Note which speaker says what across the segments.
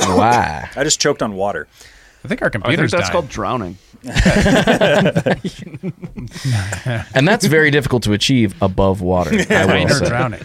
Speaker 1: Why?
Speaker 2: I just choked on water.
Speaker 3: I think our computers
Speaker 4: I think that's
Speaker 3: died.
Speaker 4: called drowning.
Speaker 1: And that's very difficult to achieve above water. I will
Speaker 3: Rain or
Speaker 1: say.
Speaker 3: drowning.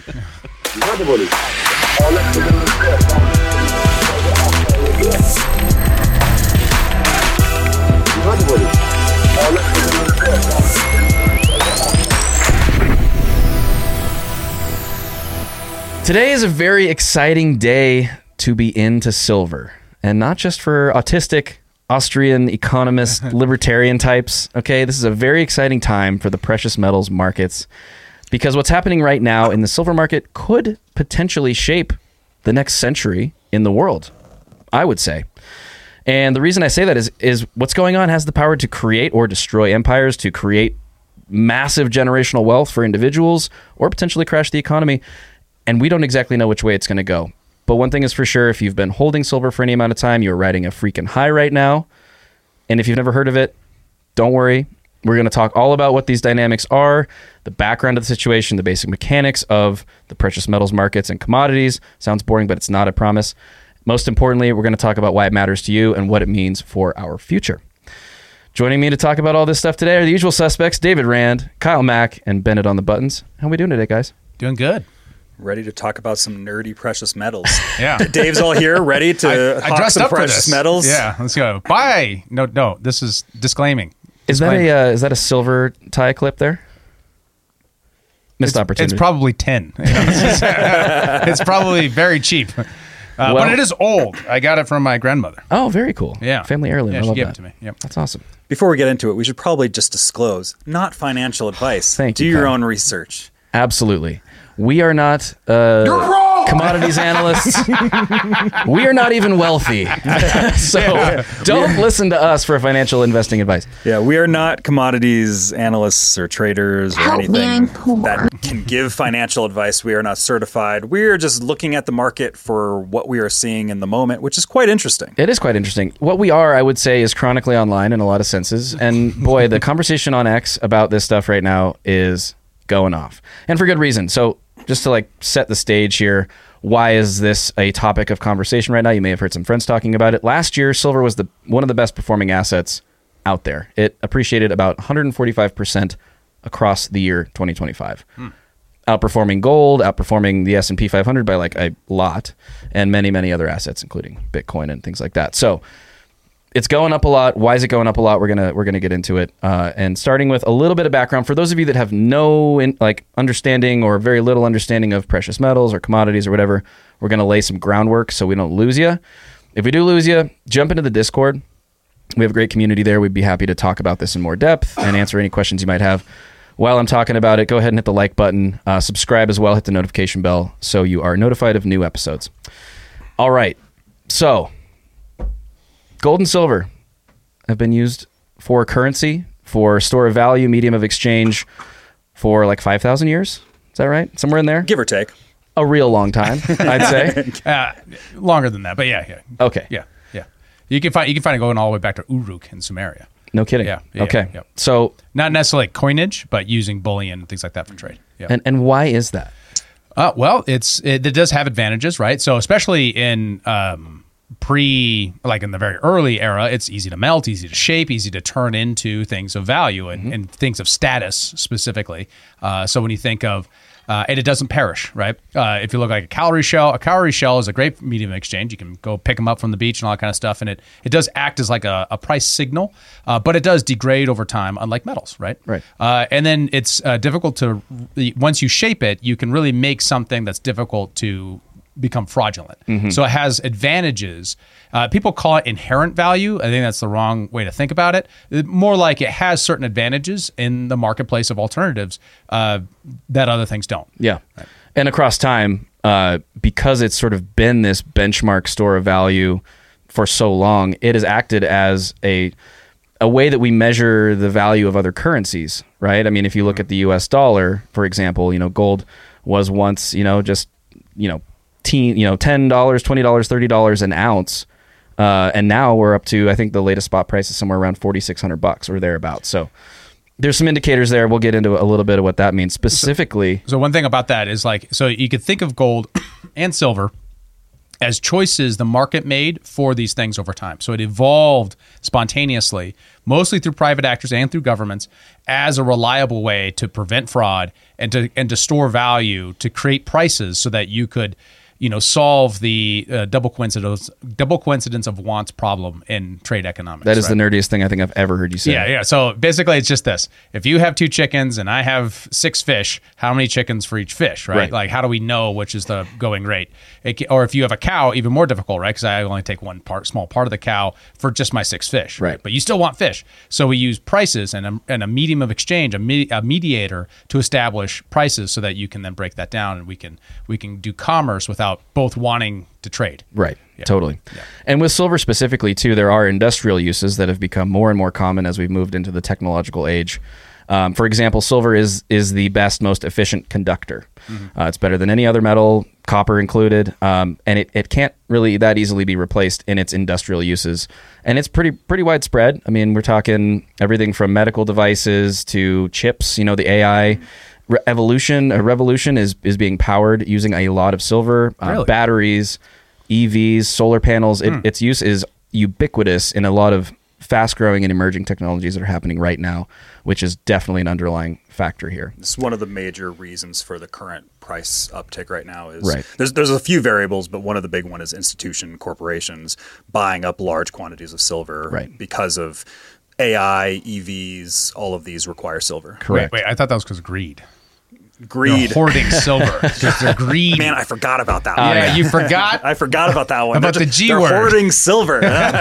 Speaker 1: Today is a very exciting day to be into silver, and not just for autistic Austrian economist libertarian types. Okay, this is a very exciting time for the precious metals markets, because what's happening right now in the silver market could potentially shape the next century in the world, I would say. And the reason I say that is what's going on has the power to create or destroy empires, to create massive generational wealth for individuals, or potentially crash the economy. And we don't exactly know which way it's going to go. But one thing is for sure, if you've been holding silver for any amount of time, you're riding a freaking high right now. And if you've never heard of it, don't worry. We're going to talk all about what these dynamics are, the background of the situation, the basic mechanics of the precious metals markets and commodities. Sounds boring, but it's not, I promise. Most importantly, we're going to talk about why it matters to you and what it means for our future. Joining me to talk about all this stuff today are the usual suspects, David Rand, Kyle Mack, and Bennett on the buttons. How are we doing today, guys?
Speaker 3: Doing good.
Speaker 2: Ready to talk about some nerdy precious metals.
Speaker 3: Yeah.
Speaker 2: Dave's all here, ready to
Speaker 3: I
Speaker 2: hawk
Speaker 3: dressed
Speaker 2: some
Speaker 3: up for
Speaker 2: precious
Speaker 3: this.
Speaker 2: metals.
Speaker 3: Yeah, let's go. Bye. No, this is disclaiming.
Speaker 1: Is that a silver tie clip there? Missed opportunity.
Speaker 3: It's probably 10. It's probably very cheap. But it is old. I got it from my grandmother.
Speaker 1: Oh, very cool.
Speaker 3: Yeah.
Speaker 1: Family heirloom.
Speaker 3: Yeah,
Speaker 1: I
Speaker 3: she
Speaker 1: love
Speaker 3: gave
Speaker 1: that.
Speaker 3: it to me. Yep.
Speaker 1: That's awesome.
Speaker 2: Before we get into it, we should probably just disclose, not financial advice.
Speaker 1: Thank
Speaker 2: Do
Speaker 1: you,
Speaker 2: your
Speaker 1: Kyle.
Speaker 2: own research.
Speaker 1: Absolutely. We are not commodities analysts. We are not even wealthy. So don't listen to us for financial investing advice.
Speaker 2: Yeah, we are not commodities analysts or traders or anything that can give financial advice. We are not certified. We are just looking at the market for what we are seeing in the moment, which is quite interesting.
Speaker 1: It is quite interesting. What we are, I would say, is chronically online in a lot of senses. And boy, the conversation on X about this stuff right now is going off. And for good reason. So just to set the stage here, why is this a topic of conversation right now? You may have heard some friends talking about it. Last year, silver was one of the best performing assets out there. It appreciated about 145% across the year 2025. Outperforming gold, outperforming the S&P 500 by a lot, and many, many other assets, including Bitcoin and things like that. So it's going up a lot. Why is it going up a lot? We're gonna get into it, and starting with a little bit of background for those of you that have no understanding or very little understanding of precious metals or commodities or whatever. We're gonna lay some groundwork so we don't lose you. If we do lose you, jump into the Discord. We have a great community there. We'd be happy to talk about this in more depth and answer any questions you might have. While I'm talking about it, go ahead and hit the like button. Subscribe as well. Hit the notification bell so you are notified of new episodes. All right, so gold and silver have been used for currency, for store of value, medium of exchange for 5,000 years. Is that right? Somewhere in there?
Speaker 2: Give or take.
Speaker 1: A real long time, I'd say.
Speaker 3: Longer than that, but yeah.
Speaker 1: Okay.
Speaker 3: Yeah. You can find it going all the way back to Uruk in Sumeria.
Speaker 1: No kidding.
Speaker 3: Yeah.
Speaker 1: Okay.
Speaker 3: Yeah.
Speaker 1: So,
Speaker 3: Not necessarily coinage, but using bullion and things like that for trade. Yeah.
Speaker 1: and why is that?
Speaker 3: Well, it does have advantages, right? So especially in in the very early era, it's easy to melt, easy to shape, easy to turn into things of value and things of status specifically. So when you think of, and it doesn't perish, right? If you look like a cowrie shell is a great medium of exchange. You can go pick them up from the beach and all that kind of stuff. And it does act as like a price signal, but it does degrade over time, unlike metals, right?
Speaker 1: Right.
Speaker 3: And then it's difficult once you shape it, you can really make something that's difficult to become fraudulent. So it has advantages. People call it inherent value. I think that's the wrong way to think about it. More like it has certain advantages in the marketplace of alternatives that other things don't.
Speaker 1: Yeah. Right. And across time, because it's sort of been this benchmark store of value for so long, it has acted as a way that we measure the value of other currencies, right? I mean, if you look at the US dollar, for example, gold was once, $10, $20, $30 an ounce. And now we're up to, I think the latest spot price is somewhere around $4,600 or thereabouts. So there's some indicators there. We'll get into a little bit of what that means specifically.
Speaker 3: So one thing about that is so you could think of gold and silver as choices the market made for these things over time. So it evolved spontaneously, mostly through private actors and through governments, as a reliable way to prevent fraud and to store value, to create prices so that you could, solve the double coincidence of wants problem in trade economics.
Speaker 1: That is the nerdiest thing I think I've ever heard you say.
Speaker 3: Yeah. So basically, it's just this: if you have 2 chickens and I have 6 fish, how many chickens for each fish, right? Like, how do we know which is the going rate? Or if you have a cow, even more difficult, right? Because I only take small part of the cow for just my 6 fish, right? But you still want fish, so we use prices and a medium of exchange, a mediator, to establish prices so that you can then break that down, and we can do commerce without both wanting to trade.
Speaker 1: Right. Yeah. Totally. Yeah. And with silver specifically too, there are industrial uses that have become more and more common as we've moved into the technological age. For example, silver is the best, most efficient conductor. It's better than any other metal, copper included, and it can't really that easily be replaced in its industrial uses. And it's pretty widespread. I mean, we're talking everything from medical devices to chips. The AI revolution is being powered using a lot of silver,
Speaker 3: really?
Speaker 1: Batteries, EVs, solar panels. Its use is ubiquitous in a lot of fast-growing and emerging technologies that are happening right now, which is definitely an underlying factor here.
Speaker 2: This is one of the major reasons for the current price uptick right now. There's a few variables, but one of the big one is institution corporations buying up large quantities of silver because of AI, EVs, all of these require silver.
Speaker 1: Correct.
Speaker 3: Wait, I thought that was because of greed.
Speaker 2: Greed.
Speaker 3: They're hoarding silver. They're greedy.
Speaker 2: Man, I forgot about that
Speaker 3: one.
Speaker 2: Yeah,
Speaker 3: you forgot?
Speaker 2: I forgot about that one.
Speaker 3: About the G word.
Speaker 2: They're hoarding silver.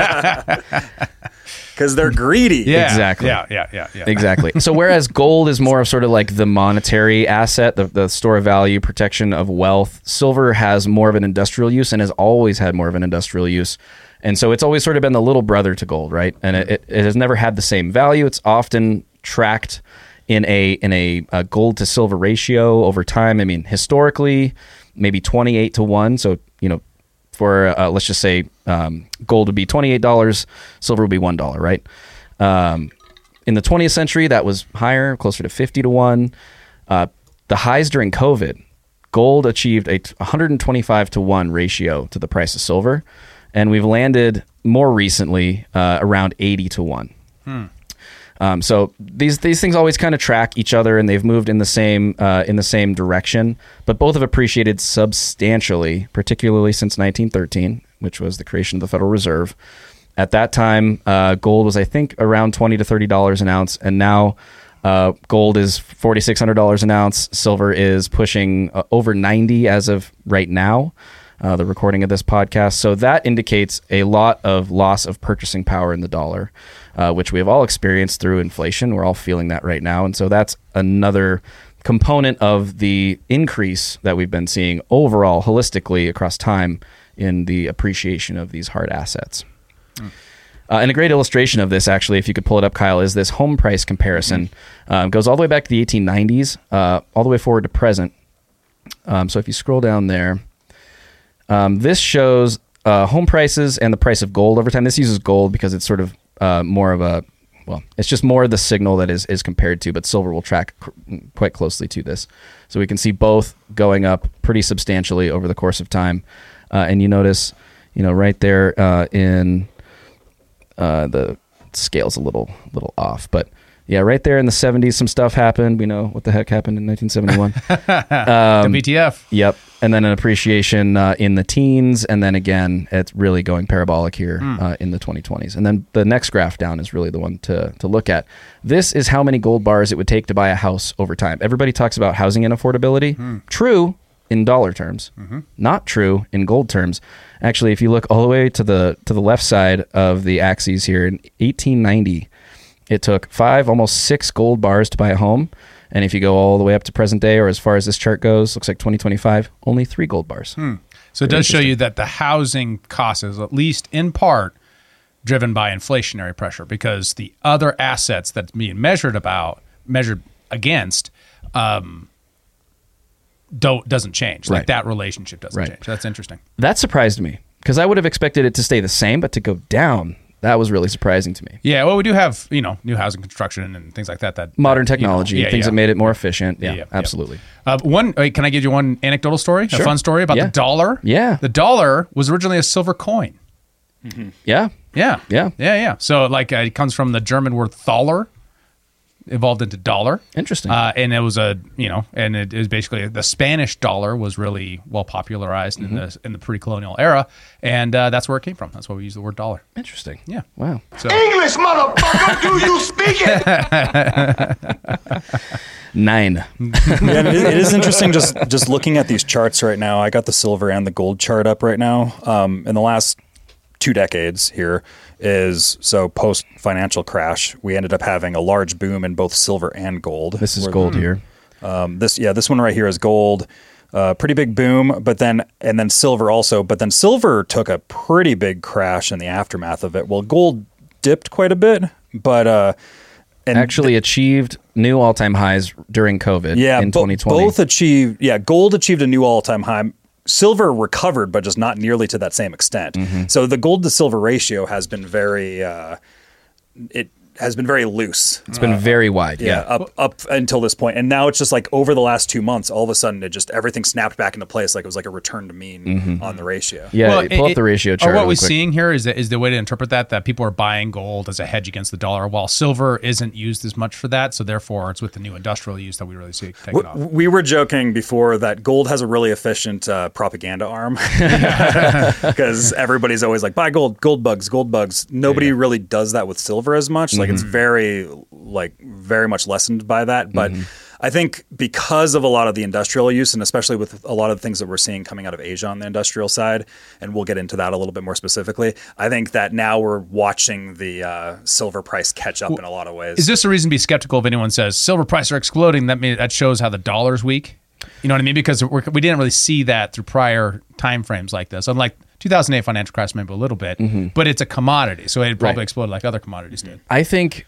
Speaker 2: Because they're greedy.
Speaker 1: Yeah. Exactly.
Speaker 3: Yeah.
Speaker 1: Exactly. So whereas gold is more of sort of like the monetary asset, the store of value, protection of wealth, silver has more of an industrial use and has always had more of an industrial use. And so it's always sort of been the little brother to gold, right? And it has never had the same value. It's often tracked in a gold to silver ratio over time. I mean, historically, maybe 28 to 1. So, for let's just say gold would be $28, silver would be $1, right? In the 20th century, that was higher, closer to 50 to 1. The highs during COVID, gold achieved a 125 to 1 ratio to the price of silver. And we've landed more recently around 80 to 1. So these things always kind of track each other, and they've moved in the same direction. But both have appreciated substantially, particularly since 1913, which was the creation of the Federal Reserve. At that time, gold was, I think, around $20 to $30 an ounce, and now gold is $4,600 an ounce. Silver is pushing over $90 as of right now. The recording of this podcast. So that indicates a lot of loss of purchasing power in the dollar, which we have all experienced through inflation. We're all feeling that right now. And so that's another component of the increase that we've been seeing overall, holistically across time in the appreciation of these hard assets. And a great illustration of this, actually, if you could pull it up, Kyle, is this home price comparison. Goes all the way back to the 1890s, all the way forward to present. So if you scroll down there, this shows home prices and the price of gold over time. This uses gold because it's sort of more of a, it's just more of the signal that is compared to, but silver will track quite closely to this. So we can see both going up pretty substantially over the course of time. And you notice, right there in the scale's a little off, but yeah, right there in the 70s, some stuff happened. We know what the heck happened in 1971.
Speaker 3: WTF.
Speaker 1: Yep. And then an appreciation in the teens. And then again, it's really going parabolic here in the 2020s. And then the next graph down is really the one to look at. This is how many gold bars it would take to buy a house over time. Everybody talks about housing and affordability. True in dollar terms, not true in gold terms. Actually, if you look all the way to the left side of the axes here, in 1890, it took 5, almost 6 gold bars to buy a home. And if you go all the way up to present day, or as far as this chart goes, looks like 2025, only 3 gold bars.
Speaker 3: So it does show you that the housing cost is at least in part driven by inflationary pressure, because the other assets that's being measured against doesn't change. Like that relationship doesn't change. That's interesting.
Speaker 1: That surprised me, because I would have expected it to stay the same, but to go down That was really surprising to me.
Speaker 3: Yeah, well, we do have, new housing construction and things like that. That
Speaker 1: modern technology, things that made it more efficient. Yeah, absolutely.
Speaker 3: Can I give you one anecdotal story?
Speaker 1: Sure.
Speaker 3: A fun story about the dollar?
Speaker 1: Yeah.
Speaker 3: The dollar was originally a silver coin.
Speaker 1: Mm-hmm. Yeah.
Speaker 3: So it comes from the German word Thaler, evolved into dollar.
Speaker 1: Interesting.
Speaker 3: And it was and it is basically the Spanish dollar was really well popularized in the pre-colonial era, and that's where it came from. That's why we use the word dollar.
Speaker 1: Interesting.
Speaker 3: Yeah.
Speaker 1: Wow.
Speaker 4: So, English, motherfucker, do you speak it?
Speaker 1: 9.
Speaker 2: It is interesting just looking at these charts right now. I got the silver and the gold chart up right now. In the last 2 decades here is post financial crash, we ended up having a large boom in both silver and gold.
Speaker 1: This is gold here.
Speaker 2: This one right here is gold. Pretty big boom, and then silver also. But then silver took a pretty big crash in the aftermath of it. Well, gold dipped quite a bit, but
Speaker 1: and actually achieved new all-time highs during COVID in 2020.
Speaker 2: Both achieved. Yeah, gold achieved a new all-time high. Silver recovered, but just not nearly to that same extent. Mm-hmm. So the gold to silver ratio has been very loose.
Speaker 1: It's been very wide. Yeah.
Speaker 2: Up until this point. And now it's just like over the last 2 months, all of a sudden everything snapped back into place. Like it was like a return to mean on the ratio.
Speaker 1: Yeah. Pull up the ratio chart.
Speaker 3: Or what we're seeing here is the way to interpret that people are buying gold as a hedge against the dollar, while silver isn't used as much for that. So therefore it's with the new industrial use that we really see it taking off.
Speaker 2: We were joking before that gold has a really efficient propaganda arm because everybody's always like, buy gold, gold bugs. Nobody really does that with silver as much. Like it's very much lessened by that. But I think because of a lot of the industrial use, and especially with a lot of the things that we're seeing coming out of Asia on the industrial side, and we'll get into that a little bit more specifically, I think that now we're watching the silver price catch up in a lot of ways.
Speaker 3: Is this a reason to be skeptical if anyone says silver prices are exploding? That shows how the dollar's weak. You know what I mean? Because we didn't really see that through prior time frames like this. Unlike 2008 financial crash, maybe a little bit, but it's a commodity, so it probably exploded like other commodities did.
Speaker 1: I think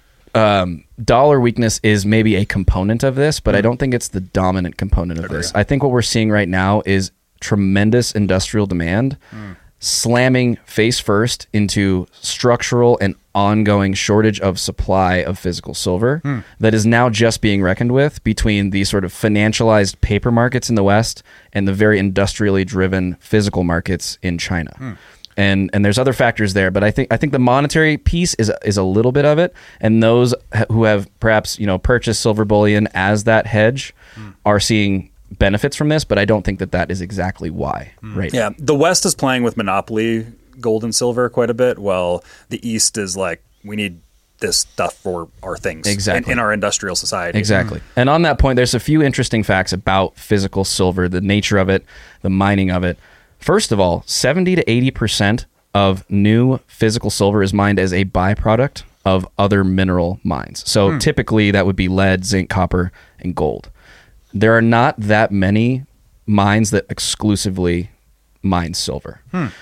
Speaker 1: dollar weakness is maybe a component of this, but I don't think it's the dominant component of this. I think what we're seeing right now is tremendous industrial demand slamming face first into structural and ongoing shortage of supply of physical silver that is now just being reckoned with between the sort of financialized paper markets in the West and the very industrially driven physical markets in China. And there's other factors there, but I think the monetary piece is a little bit of it, and those who have perhaps purchased silver bullion as that hedge are seeing benefits from this, but I don't think that is exactly why right now.
Speaker 2: Yeah, the West is playing with monopoly gold and silver quite a bit, while the East is like, we need this stuff for our things in our industrial society.
Speaker 1: Exactly. And on that point, there's a few interesting facts about physical silver, the nature of it, the mining of it. First of all, 70 to 80% of new physical silver is mined as a byproduct of other mineral mines. So typically that would be lead, zinc, copper, and gold. There are not that many mines that exclusively mine silver,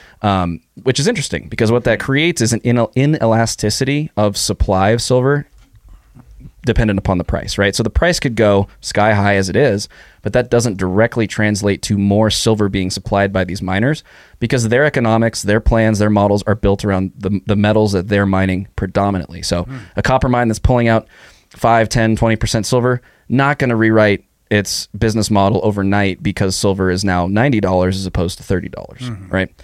Speaker 1: which is interesting because what that creates is an inelasticity of supply of silver dependent upon the price, right? So the price could go sky high as it is, but that doesn't directly translate to more silver being supplied by these miners because their economics, their plans, their models are built around the metals that they're mining predominantly. So a copper mine that's pulling out 5, 10, 20% silver, not going to rewrite its business model overnight because silver is now $90 as opposed to $30, right?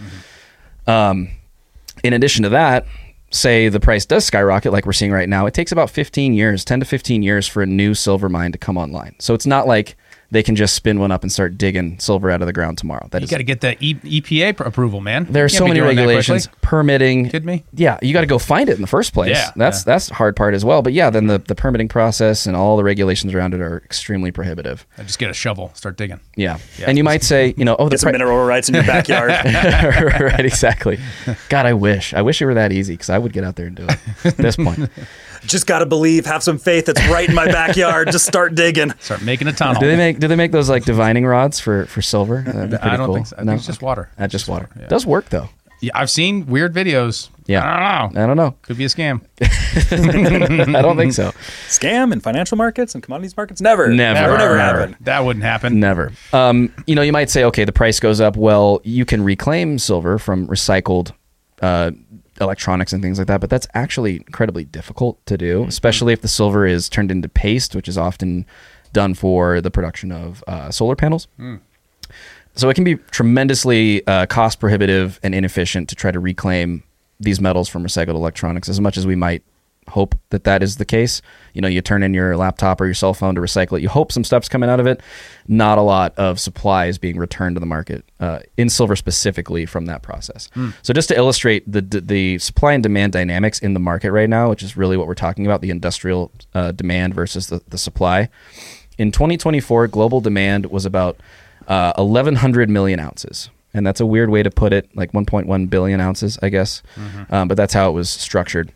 Speaker 1: In addition to that, say the price does skyrocket like we're seeing right now, it takes about 10 to 15 years for a new silver mine to come online. So it's not like they can just spin one up and start digging silver out of the ground tomorrow.
Speaker 3: You got to get the EPA approval, man.
Speaker 1: There are so many regulations, permitting.
Speaker 3: Kidding me?
Speaker 1: Yeah, you got to go find it in the first place.
Speaker 3: Yeah,
Speaker 1: that's the hard part as well. But yeah, then the permitting process and all the regulations around it are extremely prohibitive.
Speaker 3: I just get a shovel, start digging.
Speaker 1: Yeah. And you might say,
Speaker 2: get some mineral rights in your backyard.
Speaker 1: Right, exactly. God, I wish it were that easy because I would get out there and do it at this point.
Speaker 2: Just got to believe, have some faith. It's right in my backyard. Just start digging.
Speaker 3: Start making a tunnel.
Speaker 1: Do they make those like divining rods for silver?
Speaker 3: I don't think so. I think it's just water.
Speaker 1: That's just water. Yeah. It does work though.
Speaker 3: Yeah, I've seen weird videos.
Speaker 1: Yeah.
Speaker 3: I don't know. Could be a scam.
Speaker 1: I don't think so.
Speaker 2: Scam in financial markets and commodities markets? Never
Speaker 3: happen. That wouldn't happen.
Speaker 1: Never. You might say, okay, the price goes up. Well, you can reclaim silver from recycled electronics and things like that, but that's actually incredibly difficult to do, especially if the silver is turned into paste, which is often done for the production of solar panels. So it can be tremendously cost prohibitive and inefficient to try to reclaim these metals from recycled electronics, as much as we might hope that that is the case. You know, you turn in your laptop or your cell phone to recycle it, you hope some stuff's coming out of it. Not a lot of supply is being returned to the market in silver specifically from that process. So just to illustrate the supply and demand dynamics in the market right now, which is really what we're talking about, the industrial demand versus the supply. In 2024, global demand was about 1,100 million ounces. And that's a weird way to put it, like 1.1 billion ounces, I guess. But that's how it was structured.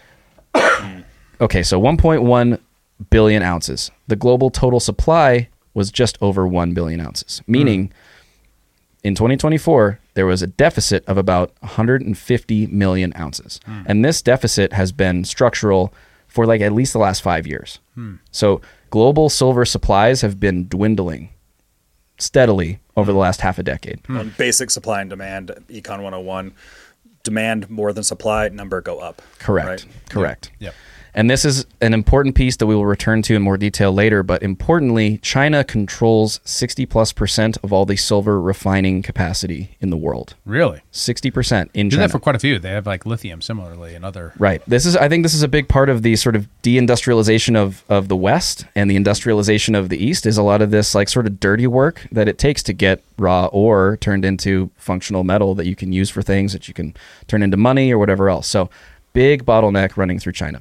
Speaker 1: Okay, so 1.1 billion ounces. The global total supply was just over 1 billion ounces, meaning in 2024, there was a deficit of about 150 million ounces. And this deficit has been structural for like at least the last 5 years. So global silver supplies have been dwindling steadily over the last half a decade.
Speaker 2: On basic supply and demand, Econ 101, demand more than supply, number go up.
Speaker 1: Correct.
Speaker 2: Right?
Speaker 1: Correct.
Speaker 3: Yep.
Speaker 1: And this is an important piece that we will return to in more detail later. But importantly, China controls 60+% of all the silver refining capacity in the world.
Speaker 3: Really?
Speaker 1: 60% in
Speaker 3: Do
Speaker 1: China.
Speaker 3: that for quite a few. They have like lithium similarly and other.
Speaker 1: Right. I think this is a big part of the sort of deindustrialization of the West and the industrialization of the East is a lot of this like sort of dirty work that it takes to get raw ore turned into functional metal that you can use for things that you can turn into money or whatever else. So big bottleneck running through China.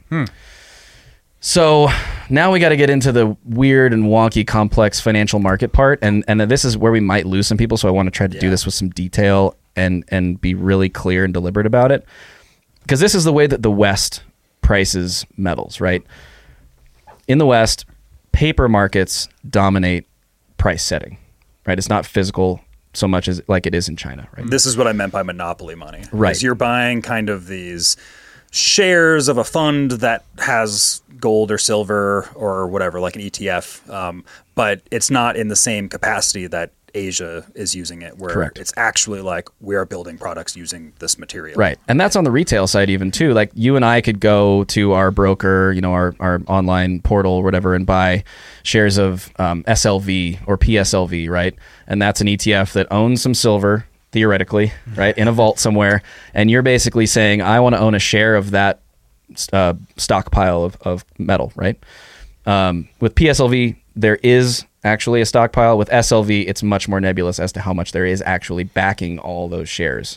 Speaker 1: So now we got to get into the weird and wonky, complex financial market part. And this is where we might lose some people. So I want to try to do this with some detail and be really clear and deliberate about it. Because this is the way that the West prices metals, right? In the West, paper markets dominate price setting, right? It's not physical so much as like it is in China, right?
Speaker 2: This is what I meant by monopoly money.
Speaker 1: Right.
Speaker 2: Is you're buying kind of these shares of a fund that has gold or silver or whatever, like an ETF, but it's not in the same capacity that Asia is using it, where
Speaker 1: Correct.
Speaker 2: It's actually like we are building products using this material.
Speaker 1: Right. And that's on the retail side even too. Like you and I could go to our broker, you know, our online portal or whatever and buy shares of SLV or PSLV, right? And that's an ETF that owns some silver, theoretically, right, in a vault somewhere. And you're basically saying, I want to own a share of that stockpile of metal, right? With PSLV, there is actually a stockpile. With SLV, it's much more nebulous as to how much there is actually backing all those shares.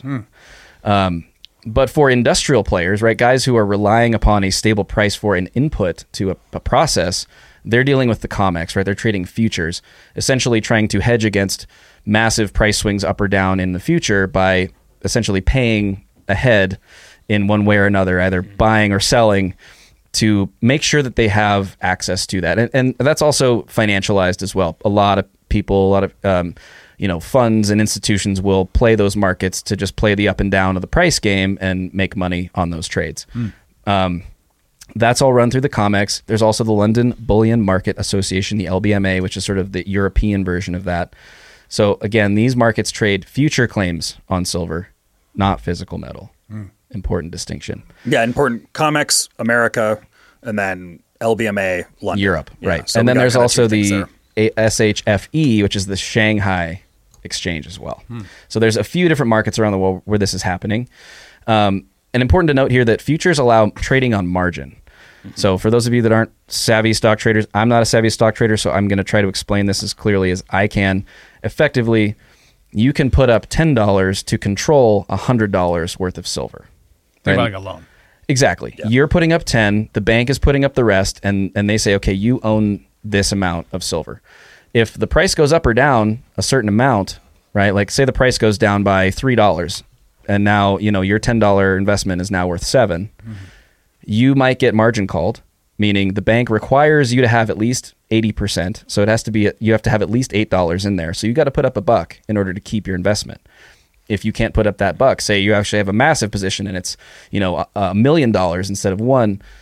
Speaker 1: But for industrial players, right, guys who are relying upon a stable price for an input to a process, they're dealing with the COMEX, right? They're trading futures, essentially trying to hedge against massive price swings up or down in the future by essentially paying ahead in one way or another, either buying or selling, to make sure that they have access to that. And that's also financialized as well. A lot of people, a lot of funds and institutions will play those markets to just play the up and down of the price game and make money on those trades. That's all run through the COMEX. There's also the London Bullion Market Association, the LBMA, which is sort of the European version of that. So again, these markets trade future claims on silver, not physical metal. Important distinction.
Speaker 2: Yeah, important. COMEX, America, and then LBMA, London.
Speaker 1: Europe,
Speaker 2: Yeah,
Speaker 1: right.
Speaker 2: so
Speaker 1: And
Speaker 2: we
Speaker 1: then
Speaker 2: got
Speaker 1: there's
Speaker 2: kinda
Speaker 1: also
Speaker 2: two things
Speaker 1: the
Speaker 2: there.
Speaker 1: SHFE, which is the Shanghai Exchange as well. So there's a few different markets around the world where this is happening. And important to note here that futures allow trading on margin. So for those of you that aren't savvy stock traders, I'm not a savvy stock trader, so I'm going to try to explain this as clearly as I can. Effectively, you can put up $10 to control $100 worth of silver.
Speaker 3: Think
Speaker 1: Right?
Speaker 3: about like a loan.
Speaker 1: Exactly.
Speaker 2: Yeah.
Speaker 1: You're putting up 10, the bank is putting up the rest, and they say, okay, you own this amount of silver. If the price goes up or down a certain amount, right? Like say the price goes down by $3 and now, your $10 investment is now worth $7. You might get margin called, meaning the bank requires you to have at least 80%. So you have to have at least $8 in there. So you got to put up $1 in order to keep your investment. If you can't put up that $1, say you actually have a massive position and it's, $1 million instead of $1 million,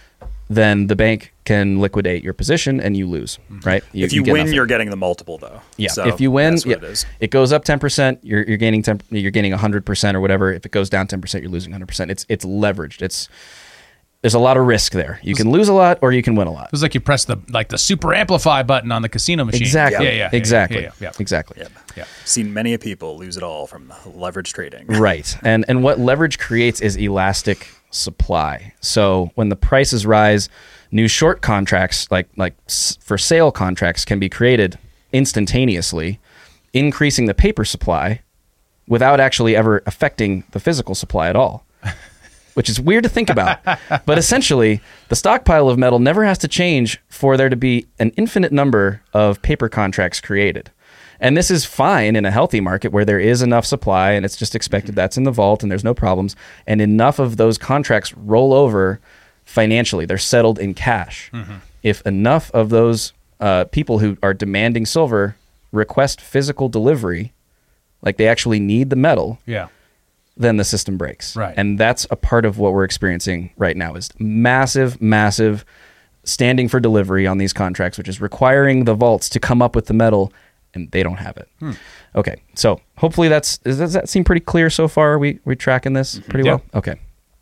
Speaker 1: then the bank can liquidate your position and you lose, right?
Speaker 2: If you
Speaker 1: get
Speaker 2: win,
Speaker 1: nothing.
Speaker 2: you're getting the multiple, though.
Speaker 1: Yeah,
Speaker 2: So
Speaker 1: if you win,
Speaker 2: that's what it is.
Speaker 1: it goes up 10%. You're gaining 100% or whatever. If it goes down 10%, you're losing 100%. It's leveraged. There's a lot of risk there. You can lose a lot or you can win a lot.
Speaker 3: It was like you press the super amplify button on the casino machine.
Speaker 1: Exactly.
Speaker 3: Yeah.
Speaker 1: Exactly.
Speaker 3: Yeah.
Speaker 1: Exactly.
Speaker 3: Yeah.
Speaker 2: Seen many a people lose it all from leverage trading.
Speaker 1: Right. And what leverage creates is elastic supply. So when the prices rise, new short contracts like for sale contracts can be created instantaneously, increasing the paper supply without actually ever affecting the physical supply at all. Which is weird to think about. But essentially, the stockpile of metal never has to change for there to be an infinite number of paper contracts created. And this is fine in a healthy market where there is enough supply and it's just expected that's in the vault and there's no problems. And enough of those contracts roll over financially. They're settled in cash. If enough of those people who are demanding silver request physical delivery, like they actually need the metal, then the system breaks.
Speaker 3: Right.
Speaker 1: And that's a part of what we're experiencing right now is massive standing for delivery on these contracts, which is requiring the vaults to come up with the metal, and they don't have it. Okay. So hopefully does that seem pretty clear so far? We tracking this pretty well? Okay.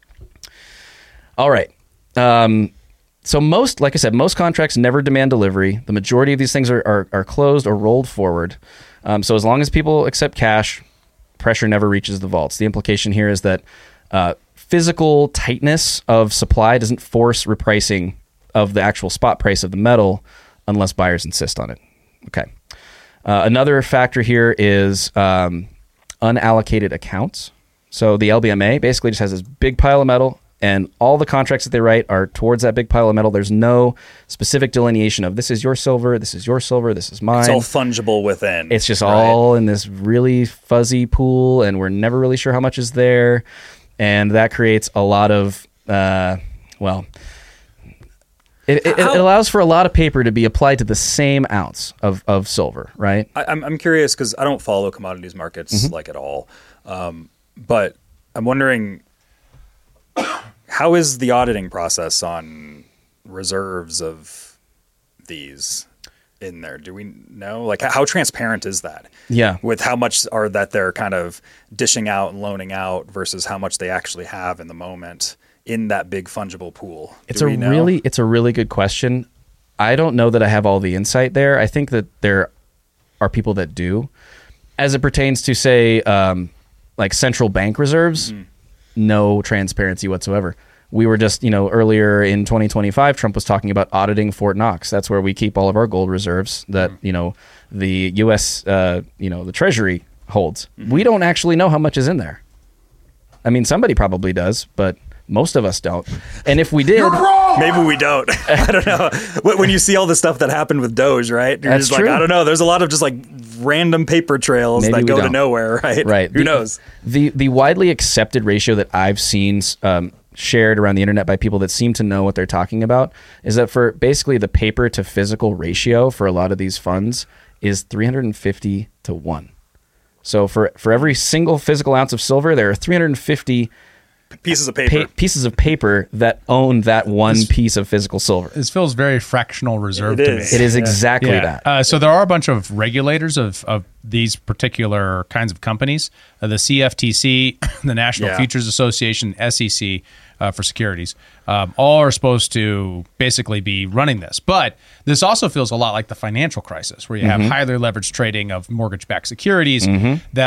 Speaker 1: All right. So like I said, most contracts never demand delivery. The majority of these things are closed or rolled forward. So as long as people accept cash, pressure never reaches the vaults. The implication here is that physical tightness of supply doesn't force repricing of the actual spot price of the metal unless buyers insist on it. Okay. Another factor here is unallocated accounts. So the LBMA basically just has this big pile of metal, and all the contracts that they write are towards that big pile of metal. There's no specific delineation of this is your silver, this is your silver, this is mine.
Speaker 2: It's all fungible within.
Speaker 1: It's just all in this really fuzzy pool, and we're never really sure how much is there. And that creates a lot of, it allows for a lot of paper to be applied to the same ounce of silver, right?
Speaker 2: I'm curious because I don't follow commodities markets like at all. But I'm wondering, how is the auditing process on reserves of these in there? Do we know? Like, how transparent is that?
Speaker 1: Yeah.
Speaker 2: With how much that they're kind of dishing out and loaning out versus how much they actually have in the moment in that big fungible pool?
Speaker 1: It's a really good question. I don't know that I have all the insight there. I think that there are people that do. As it pertains to, say, like central bank reserves, no transparency whatsoever. We were just, earlier in 2025, Trump was talking about auditing Fort Knox. That's where we keep all of our gold reserves that, the U.S., the Treasury holds. We don't actually know how much is in there. I mean, somebody probably does, but most of us don't. And if we did,
Speaker 2: maybe we don't. I don't know. When you see all the stuff that happened with Doge, right? You're
Speaker 1: That's
Speaker 2: just
Speaker 1: true.
Speaker 2: like, I don't know. There's a lot of just like random paper trails
Speaker 1: Maybe
Speaker 2: that
Speaker 1: we
Speaker 2: go to
Speaker 1: don't.
Speaker 2: nowhere, right?
Speaker 1: Right.
Speaker 2: Who knows?
Speaker 1: The widely accepted ratio that I've seen shared around the internet by people that seem to know what they're talking about is that for basically the paper to physical ratio for a lot of these funds is 350 to 1. So for every single physical ounce of silver, there are 350
Speaker 2: pieces of paper.
Speaker 1: Pieces of paper that own that one piece of physical silver.
Speaker 3: This feels very fractional reserve
Speaker 2: It
Speaker 3: to me.
Speaker 2: is.
Speaker 1: It is exactly that.
Speaker 3: So there are a bunch of regulators of these particular kinds of companies. The CFTC, the National Futures Association, SEC for securities, all are supposed to basically be running this. But this also feels a lot like the financial crisis, where you have highly leveraged trading of mortgage-backed securities that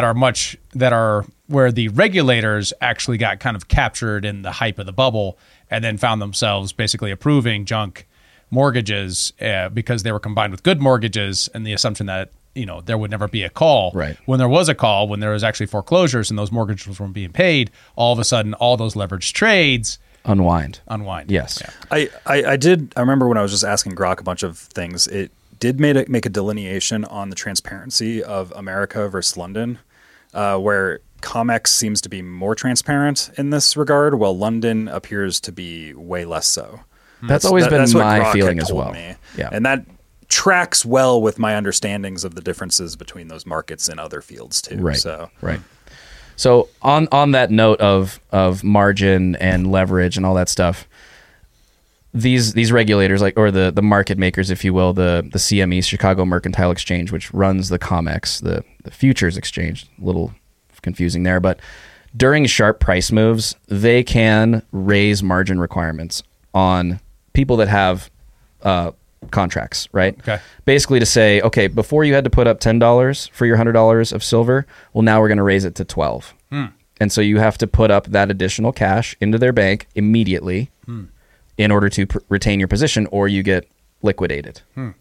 Speaker 3: are where the regulators actually got kind of captured in the hype of the bubble and then found themselves basically approving junk mortgages because they were combined with good mortgages, and the assumption that there would never be a call.
Speaker 1: Right.
Speaker 3: When there was a call, when there was actually foreclosures and those mortgages weren't being paid, all of a sudden all those leveraged trades
Speaker 1: Unwind.
Speaker 3: Yes.
Speaker 2: I remember when I was just asking Grok a bunch of things, it did make a delineation on the transparency of America versus London, where COMEX seems to be more transparent in this regard, while London appears to be way less so.
Speaker 1: That's always been
Speaker 2: what
Speaker 1: my
Speaker 2: Grok
Speaker 1: feeling
Speaker 2: had
Speaker 1: as
Speaker 2: told
Speaker 1: well.
Speaker 2: me.
Speaker 1: Yeah.
Speaker 2: And that tracks well with my understandings of the differences between those markets in other fields too.
Speaker 1: Right.
Speaker 2: So
Speaker 1: Right. So on that note of margin and leverage and all that stuff, these regulators, like, or the market makers, if you will, the CME, Chicago Mercantile Exchange, which runs the COMEX, the futures exchange, a little confusing there, but during sharp price moves, they can raise margin requirements on people that have contracts, right?
Speaker 3: Okay.
Speaker 1: Basically to say, okay, before you had to put up $10 for your $100 of silver, well, now we're going to raise it to 12. And so you have to put up that additional cash into their bank immediately in order to retain your position, or you get liquidated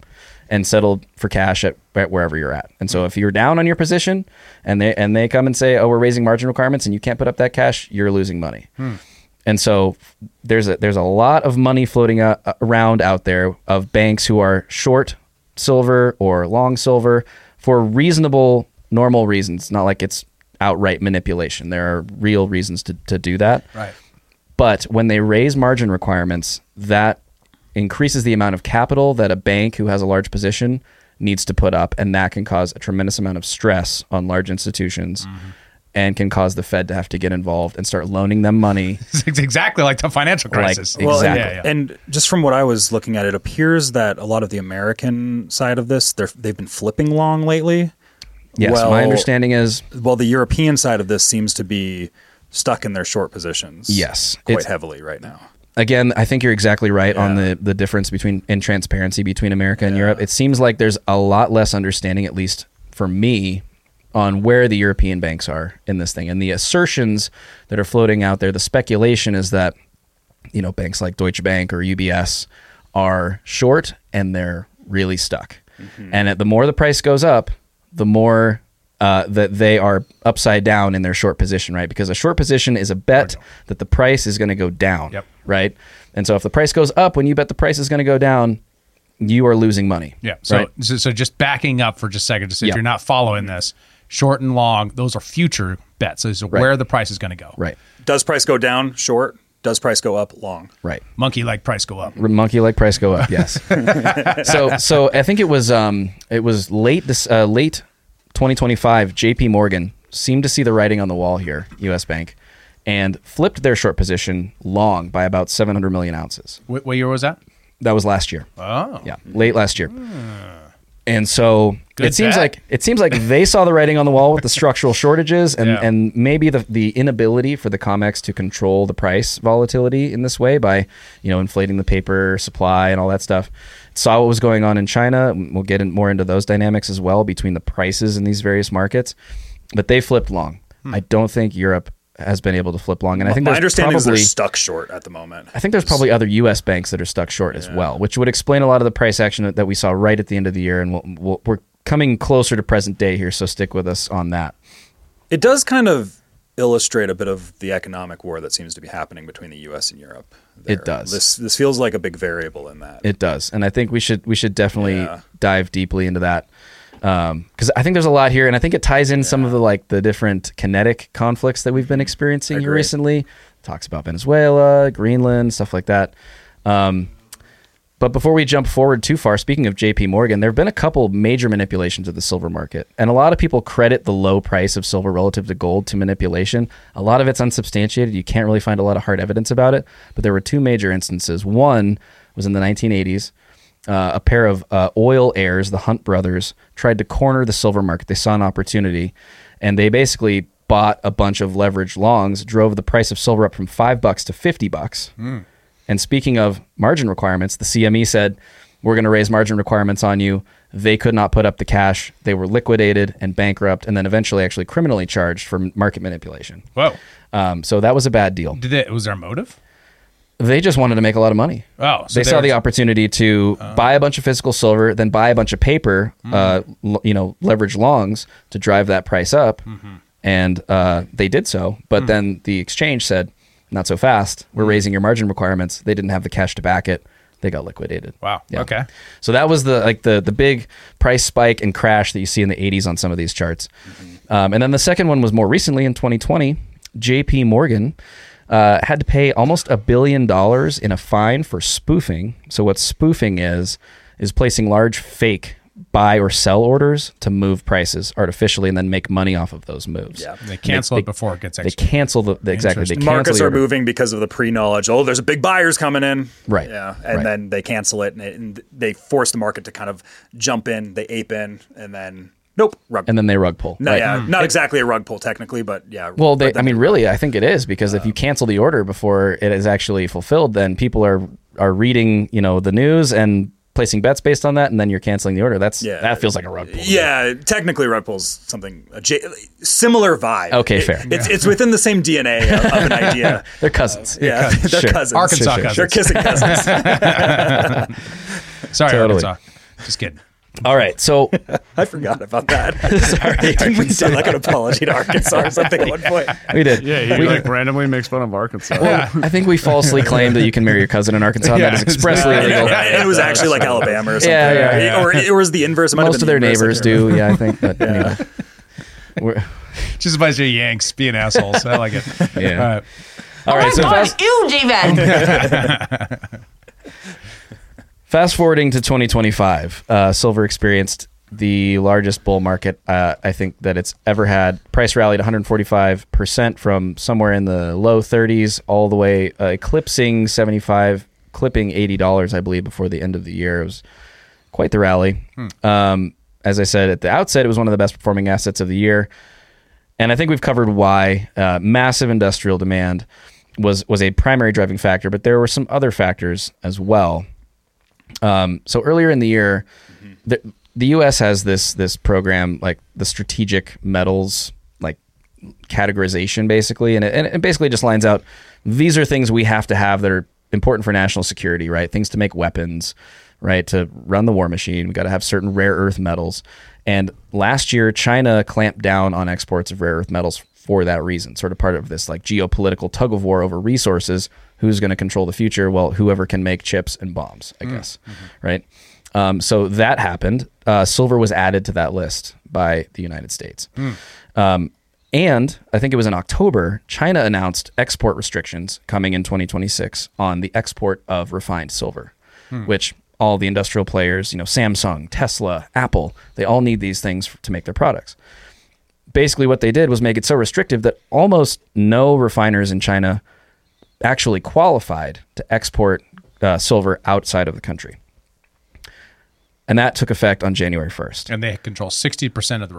Speaker 1: and settled for cash at wherever you're at. And so if you're down on your position and they come and say, oh, we're raising margin requirements, and you can't put up that cash, you're losing money. And so there's a lot of money floating around out there of banks who are short silver or long silver for reasonable, normal reasons. Not like it's outright manipulation. There are real reasons to do that.
Speaker 3: Right.
Speaker 1: But when they raise margin requirements, that increases the amount of capital that a bank who has a large position needs to put up, and that can cause a tremendous amount of stress on large institutions. And can cause the Fed to have to get involved and start loaning them money.
Speaker 3: It's exactly like the financial crisis.
Speaker 1: Well, exactly.
Speaker 2: And just from what I was looking at, it appears that a lot of the American side of this, they've been flipping long lately.
Speaker 1: Yes, my understanding is...
Speaker 2: Well, the European side of this seems to be stuck in their short positions.
Speaker 1: Yes.
Speaker 2: Quite heavily right now.
Speaker 1: Again, I think you're exactly right on the difference in transparency between America and Europe. It seems like there's a lot less understanding, at least for me, on where the European banks are in this thing. And the assertions that are floating out there, the speculation is that, banks like Deutsche Bank or UBS are short and they're really stuck. And the more the price goes up, the more that they are upside down in their short position, right? Because a short position is a bet that the price is going to go down, right? And so if the price goes up when you bet the price is going to go down, you are losing money.
Speaker 3: Yeah. So,
Speaker 1: right?
Speaker 3: so just backing up for just a second, just if you're not following this, short and long, those are future bets. So where the price is going to go.
Speaker 1: Right.
Speaker 2: Does price go down? Short. Does price go up? Long.
Speaker 1: Right.
Speaker 3: Monkey like price go up.
Speaker 1: Monkey like price go up. Yes. So I think it was late 2025. J.P. Morgan seemed to see the writing on the wall here, U.S. Bank, and flipped their short position long by about 700 million ounces.
Speaker 3: What year was that?
Speaker 1: That was last year.
Speaker 3: Oh.
Speaker 1: Yeah, late last year. And so
Speaker 3: Good
Speaker 1: it seems
Speaker 3: bet.
Speaker 1: like they saw the writing on the wall with the structural shortages and maybe the inability for the COMEX to control the price volatility in this way by, inflating the paper supply and all that stuff. Saw what was going on in China. We'll get more into those dynamics as well between the prices in these various markets. But they flipped long. I don't think Europe has been able to flip long. And I think
Speaker 2: my understanding is they're
Speaker 1: probably
Speaker 2: stuck short at the moment.
Speaker 1: I think there's probably other U.S. banks that are stuck short as well, which would explain a lot of the price action that we saw right at the end of the year. And we're coming closer to present day here, so stick with us on that.
Speaker 2: It does kind of illustrate a bit of the economic war that seems to be happening between the U.S. and Europe.
Speaker 1: It does.
Speaker 2: This feels like a big variable in that.
Speaker 1: It does, and I think we should definitely dive deeply into that. Because I think there's a lot here, and I think it ties in some of the different kinetic conflicts that we've been experiencing here recently. Talks about Venezuela, Greenland, stuff like that. But before we jump forward too far, speaking of JP Morgan, there have been a couple major manipulations of the silver market, and a lot of people credit the low price of silver relative to gold to manipulation. A lot of it's unsubstantiated. You can't really find a lot of hard evidence about it, but there were two major instances. One was in the 1980s. A pair of oil heirs, the Hunt brothers, tried to corner the silver market. They saw an opportunity, and they basically bought a bunch of leveraged longs, drove the price of silver up from $5 to $50. And speaking of margin requirements, the CME said, we're going to raise margin requirements on you. They could not put up the cash. They were liquidated and bankrupt, and then eventually actually criminally charged for market manipulation.
Speaker 3: Whoa.
Speaker 1: So that was a bad deal.
Speaker 3: Was there a motive?
Speaker 1: They just wanted to make a lot of money.
Speaker 3: Oh, so
Speaker 1: they saw the opportunity to buy a bunch of physical silver, then buy a bunch of paper, leverage longs to drive that price up, and they did so. But then the exchange said, "Not so fast. We're raising your margin requirements." They didn't have the cash to back it. They got liquidated.
Speaker 3: Wow.
Speaker 1: Yeah.
Speaker 3: Okay.
Speaker 1: So that was the big price spike and crash that you see in the 80s on some of these charts. And then the second one was more recently in 2020. J.P. Morgan had to pay almost $1 billion in a fine for spoofing. So what spoofing is placing large fake buy or sell orders to move prices artificially and then make money off of those moves.
Speaker 2: Yeah.
Speaker 3: They cancel it before it gets
Speaker 1: They
Speaker 3: executed.
Speaker 1: cancel exactly. They cancel
Speaker 2: Markets
Speaker 1: the
Speaker 2: are
Speaker 1: order.
Speaker 2: moving because of the pre-knowledge. Oh, there's a big buyers coming in.
Speaker 1: Right.
Speaker 2: Yeah. And
Speaker 1: Right.
Speaker 2: then they cancel it and they force the market to kind of jump in, they ape in, and then nope, rug pull.
Speaker 1: And then they rug pull.
Speaker 2: No,
Speaker 1: right.
Speaker 2: yeah, not exactly a rug pull technically, but yeah.
Speaker 1: Well,
Speaker 2: but then
Speaker 1: really, I think it is, because if you cancel the order before it is actually fulfilled, then people are reading, the news and placing bets based on that, and then you're canceling the order. That feels like a rug pull.
Speaker 2: Yeah, technically rug pull's something similar vibe.
Speaker 1: Okay, fair.
Speaker 2: It's within the same DNA of an idea.
Speaker 1: They're cousins.
Speaker 2: Yeah, they're
Speaker 1: Sure.
Speaker 2: cousins.
Speaker 3: Arkansas
Speaker 1: Sure.
Speaker 3: cousins.
Speaker 2: They're kissing cousins.
Speaker 3: Sorry,
Speaker 1: Totally.
Speaker 3: Arkansas. Just kidding.
Speaker 1: All right, so
Speaker 2: I forgot about that. Sorry, didn't we do like an apology to Arkansas or something at one point?
Speaker 1: we did.
Speaker 5: Yeah, he randomly makes fun of Arkansas.
Speaker 1: Well, I think we falsely claimed that you can marry your cousin in Arkansas. And that is expressly illegal.
Speaker 2: And it was actually like Alabama or something.
Speaker 1: Yeah.
Speaker 2: Or it was the inverse. It might have
Speaker 1: Most
Speaker 2: been
Speaker 1: of their
Speaker 2: the inverse,
Speaker 1: neighbors
Speaker 2: I can't remember.
Speaker 1: do. Yeah, I think. But anyway. We're-
Speaker 3: Just a bunch of Yanks being assholes. I like it.
Speaker 1: Yeah.
Speaker 3: All right.
Speaker 1: All right, so fast forwarding to 2025, silver experienced the largest bull market I think that it's ever had. Price rallied 145% from somewhere in the low 30s all the way eclipsing 75, clipping $80, I believe, before the end of the year. It was quite the rally. As I said at the outset, it was one of the best performing assets of the year. And I think we've covered why. Massive industrial demand was a primary driving factor, but there were some other factors as well. So earlier in the year, the U.S. has this program, like the strategic metals, like categorization, basically, and it basically just lines out, these are things we have to have that are important for national security, right? Things to make weapons, right? To run the war machine, we got to have certain rare earth metals. And last year, China clamped down on exports of rare earth metals for that reason, sort of part of this like geopolitical tug of war over resources. Who's going to control the future? Well, whoever can make chips and bombs, I guess, right? So that happened. Silver was added to that list by the United States. And I think it was in October, China announced export restrictions coming in 2026 on the export of refined silver, which all the industrial players, Samsung, Tesla, Apple, they all need these things to make their products. Basically what they did was make it so restrictive that almost no refiners in China actually qualified to export silver outside of the country. And that took effect on January 1st.
Speaker 3: And they control 60% of the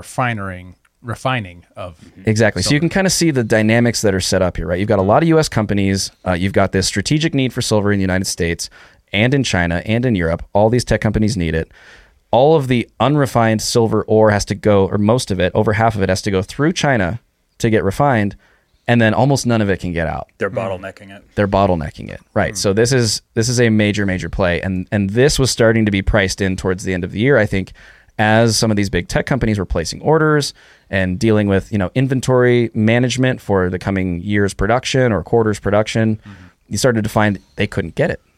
Speaker 3: refining of
Speaker 1: Exactly.
Speaker 3: silver.
Speaker 1: So you can kind of see the dynamics that are set up here, right? You've got a lot of U.S. companies. You've got this strategic need for silver in the United States and in China and in Europe. All these tech companies need it. All of the unrefined silver ore has to go, or most of it, over half of it has to go through China to get refined. And then almost none of it can get out.
Speaker 2: They're bottlenecking it.
Speaker 1: They're bottlenecking it. Right. So this is a major play. And this was starting to be priced in towards the end of the year, I think, as some of these big tech companies were placing orders and dealing with, inventory management for the coming year's production or quarter's production. You started to find they couldn't get it.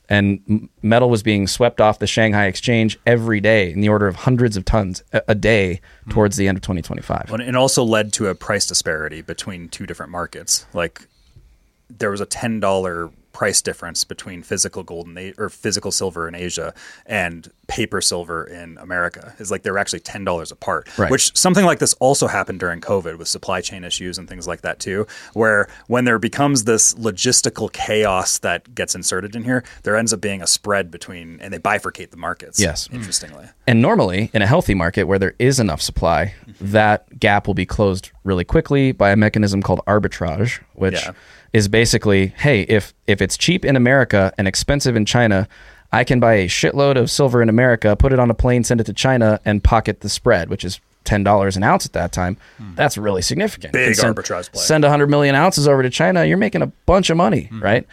Speaker 1: And metal was being swept off the Shanghai Exchange every day in the order of hundreds of tons a day towards the end of 2025.
Speaker 2: Well, it also led to a price disparity between two different markets. Like there was a $10 price difference between physical gold or physical silver in Asia and paper silver in America. Is like they were actually $10 apart.
Speaker 1: Right.
Speaker 2: Which something like this also happened during COVID with supply chain issues and things like that too, where when there becomes this logistical chaos that gets inserted in here, there ends up being a spread between, and they bifurcate the markets.
Speaker 1: Yes.
Speaker 2: Interestingly.
Speaker 1: And normally, in a healthy market where there is enough supply, that gap will be closed really quickly by a mechanism called arbitrage, which is basically, hey, if it's cheap in America and expensive in China, I can buy a shitload of silver in America, put it on a plane, send it to China, and pocket the spread, which is $10 an ounce at that time. That's really significant.
Speaker 2: Big
Speaker 1: send,
Speaker 2: arbitrage play.
Speaker 1: Send 100 million ounces over to China, you're making a bunch of money, right?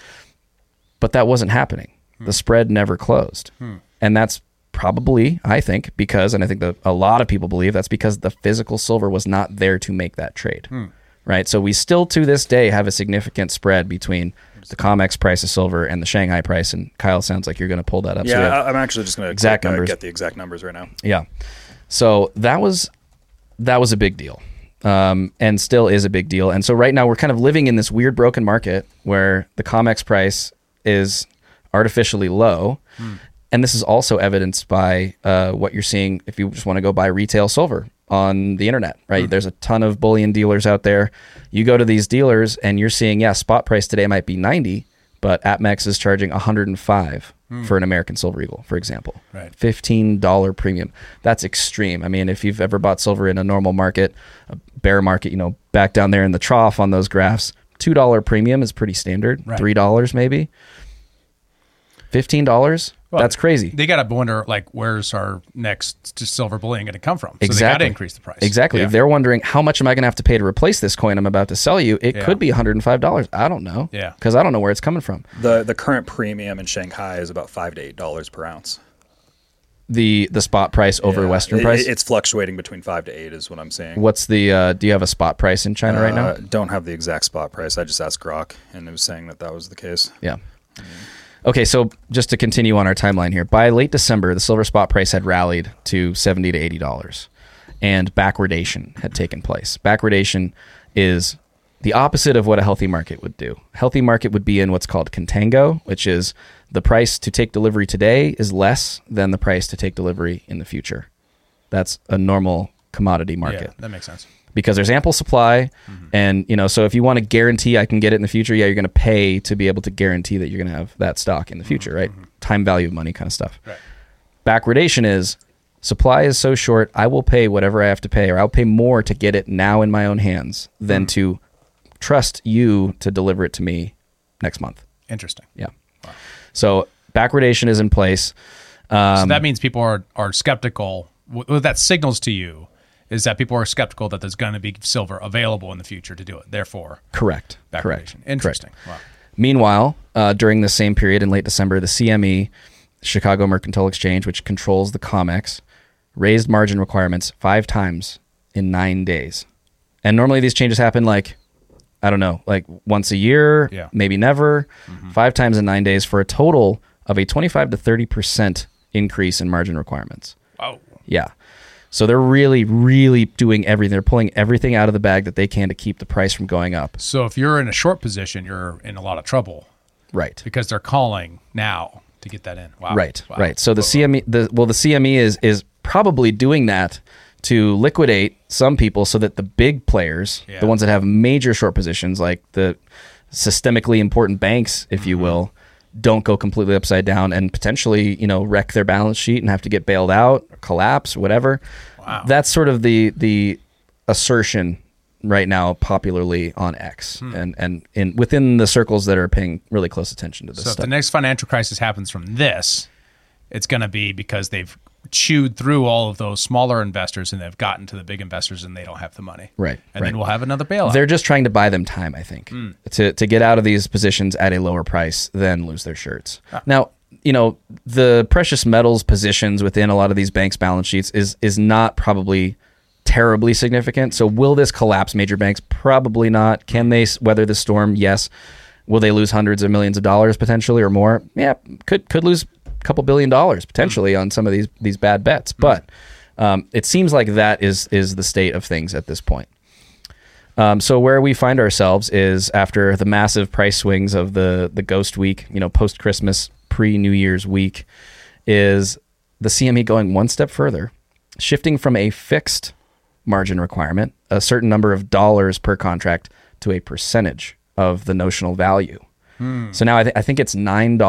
Speaker 1: But that wasn't happening. The spread never closed. And that's probably, I think, because, and I think that a lot of people believe that's because the physical silver was not there to make that trade, right? So we still, to this day, have a significant spread between the COMEX price of silver and the Shanghai price. And Kyle, sounds like you're going to pull that up.
Speaker 2: Yeah,
Speaker 1: So we have
Speaker 2: I'm actually just going
Speaker 1: exact
Speaker 2: to
Speaker 1: numbers.
Speaker 2: get the exact numbers right now.
Speaker 1: Yeah. So that was a big deal, and still is a big deal. And so right now we're kind of living in this weird broken market where the COMEX price is artificially low, And this is also evidenced by what you're seeing if you just want to go buy retail silver on the internet, right? There's a ton of bullion dealers out there. You go to these dealers and you're seeing, spot price today might be 90, but APMEX is charging 105 for an American Silver Eagle, for example.
Speaker 3: Right.
Speaker 1: $15 premium. That's extreme. I mean, if you've ever bought silver in a normal market, a bear market, back down there in the trough on those graphs, $2 premium is pretty standard.
Speaker 3: Right.
Speaker 1: $3 maybe. $15?
Speaker 3: Well,
Speaker 1: that's crazy.
Speaker 3: They got to wonder, where's our next silver bullion going to come from? So
Speaker 1: Exactly.
Speaker 3: they got to increase the price.
Speaker 1: Exactly.
Speaker 3: Yeah.
Speaker 1: If they're wondering, how much am I going to have to pay to replace this coin I'm about to sell you? It could be $105. I don't know.
Speaker 3: Yeah.
Speaker 1: Because I don't know where it's coming from.
Speaker 2: The current premium in Shanghai is about $5 to $8 per ounce.
Speaker 1: The spot price over Western price?
Speaker 2: It's fluctuating between 5 to 8 is what I'm saying.
Speaker 1: What's the, do you have a spot price in China right now?
Speaker 2: Don't have the exact spot price. I just asked Grok, and it was saying that was the case.
Speaker 1: Yeah. Okay, so just to continue on our timeline here, by late December, the silver spot price had rallied to $70 to $80, and backwardation had taken place. Backwardation is the opposite of what a healthy market would do. A healthy market would be in what's called contango, which is the price to take delivery today is less than the price to take delivery in the future. That's a normal commodity market.
Speaker 3: Yeah, that makes sense.
Speaker 1: Because there's ample supply, and so if you want to guarantee I can get it in the future, you're going to pay to be able to guarantee that you're going to have that stock in the future, right? Time value of money kind of stuff.
Speaker 3: Right.
Speaker 1: Backwardation is supply is so short, I will pay whatever I have to pay, or I'll pay more to get it now in my own hands than to trust you to deliver it to me next month.
Speaker 3: Interesting.
Speaker 1: Yeah. Wow. So backwardation is in place.
Speaker 3: So that means people are skeptical. What that signals to you is that people are skeptical that there's going to be silver available in the future to do it. Therefore,
Speaker 1: correct.
Speaker 3: Backwardation.
Speaker 1: Correct.
Speaker 3: Interesting.
Speaker 1: Correct.
Speaker 3: Wow.
Speaker 1: Meanwhile, during the same period in late December, the CME, Chicago Mercantile Exchange, which controls the COMEX, raised margin requirements 5 times in 9 days. And normally these changes happen once a year, maybe never, 5 times in 9 days for a total of a 25 to 30% increase in margin requirements.
Speaker 3: Wow.
Speaker 1: Yeah. So they're really, really doing everything. They're pulling everything out of the bag that they can to keep the price from going up.
Speaker 3: So if you're in a short position, you're in a lot of trouble.
Speaker 1: Right.
Speaker 3: Because they're calling now to get that in. Wow.
Speaker 1: Right.
Speaker 3: Wow.
Speaker 1: Right. So the CME, the CME is probably doing that to liquidate some people so that the big players, the ones that have major short positions, like the systemically important banks, if you will, don't go completely upside down and potentially, wreck their balance sheet and have to get bailed out, or collapse, whatever.
Speaker 3: Wow.
Speaker 1: That's sort of the assertion right now popularly on X and within the circles that are paying really close attention to this
Speaker 3: So
Speaker 1: stuff.
Speaker 3: if the next financial crisis happens from this, it's going to be because they've chewed through all of those smaller investors and they've gotten to the big investors and they don't have the money.
Speaker 1: Right.
Speaker 3: And then we'll have another bailout.
Speaker 1: They're just trying to buy them time, I think, to get out of these positions at a lower price than lose their shirts. Now, the precious metals positions within a lot of these banks' balance sheets is not probably terribly significant. So will this collapse major banks? Probably not. Can they weather the storm? Yes. Will they lose hundreds of millions of dollars potentially or more? Yeah, could lose a couple $1 billion potentially on some of these bad bets. But it seems like that is the state of things at this point. So where we find ourselves is after the massive price swings of the ghost week, post-Christmas, pre-New Year's week, is the CME going one step further, shifting from a fixed margin requirement, a certain number of dollars per contract, to a percentage of the notional value. So now I think it's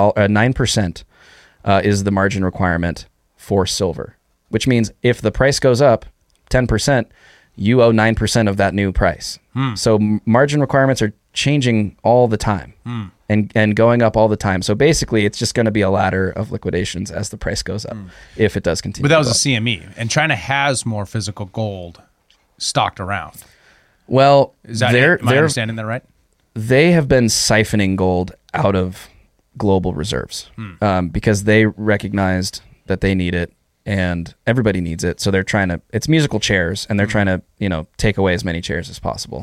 Speaker 1: 9% is the margin requirement for silver, which means if the price goes up 10%, you owe 9% of that new price. So margin requirements are changing all the time and going up all the time. So basically, it's just going to be a ladder of liquidations as the price goes up, if it does continue.
Speaker 3: But that was a CME, and China has more physical gold stocked around.
Speaker 1: Well,
Speaker 3: Is that am I understanding that right?
Speaker 1: They have been siphoning gold out of global reserves because they recognized that they need it and everybody needs it. So they're trying to, it's musical chairs, and they're trying to, take away as many chairs as possible.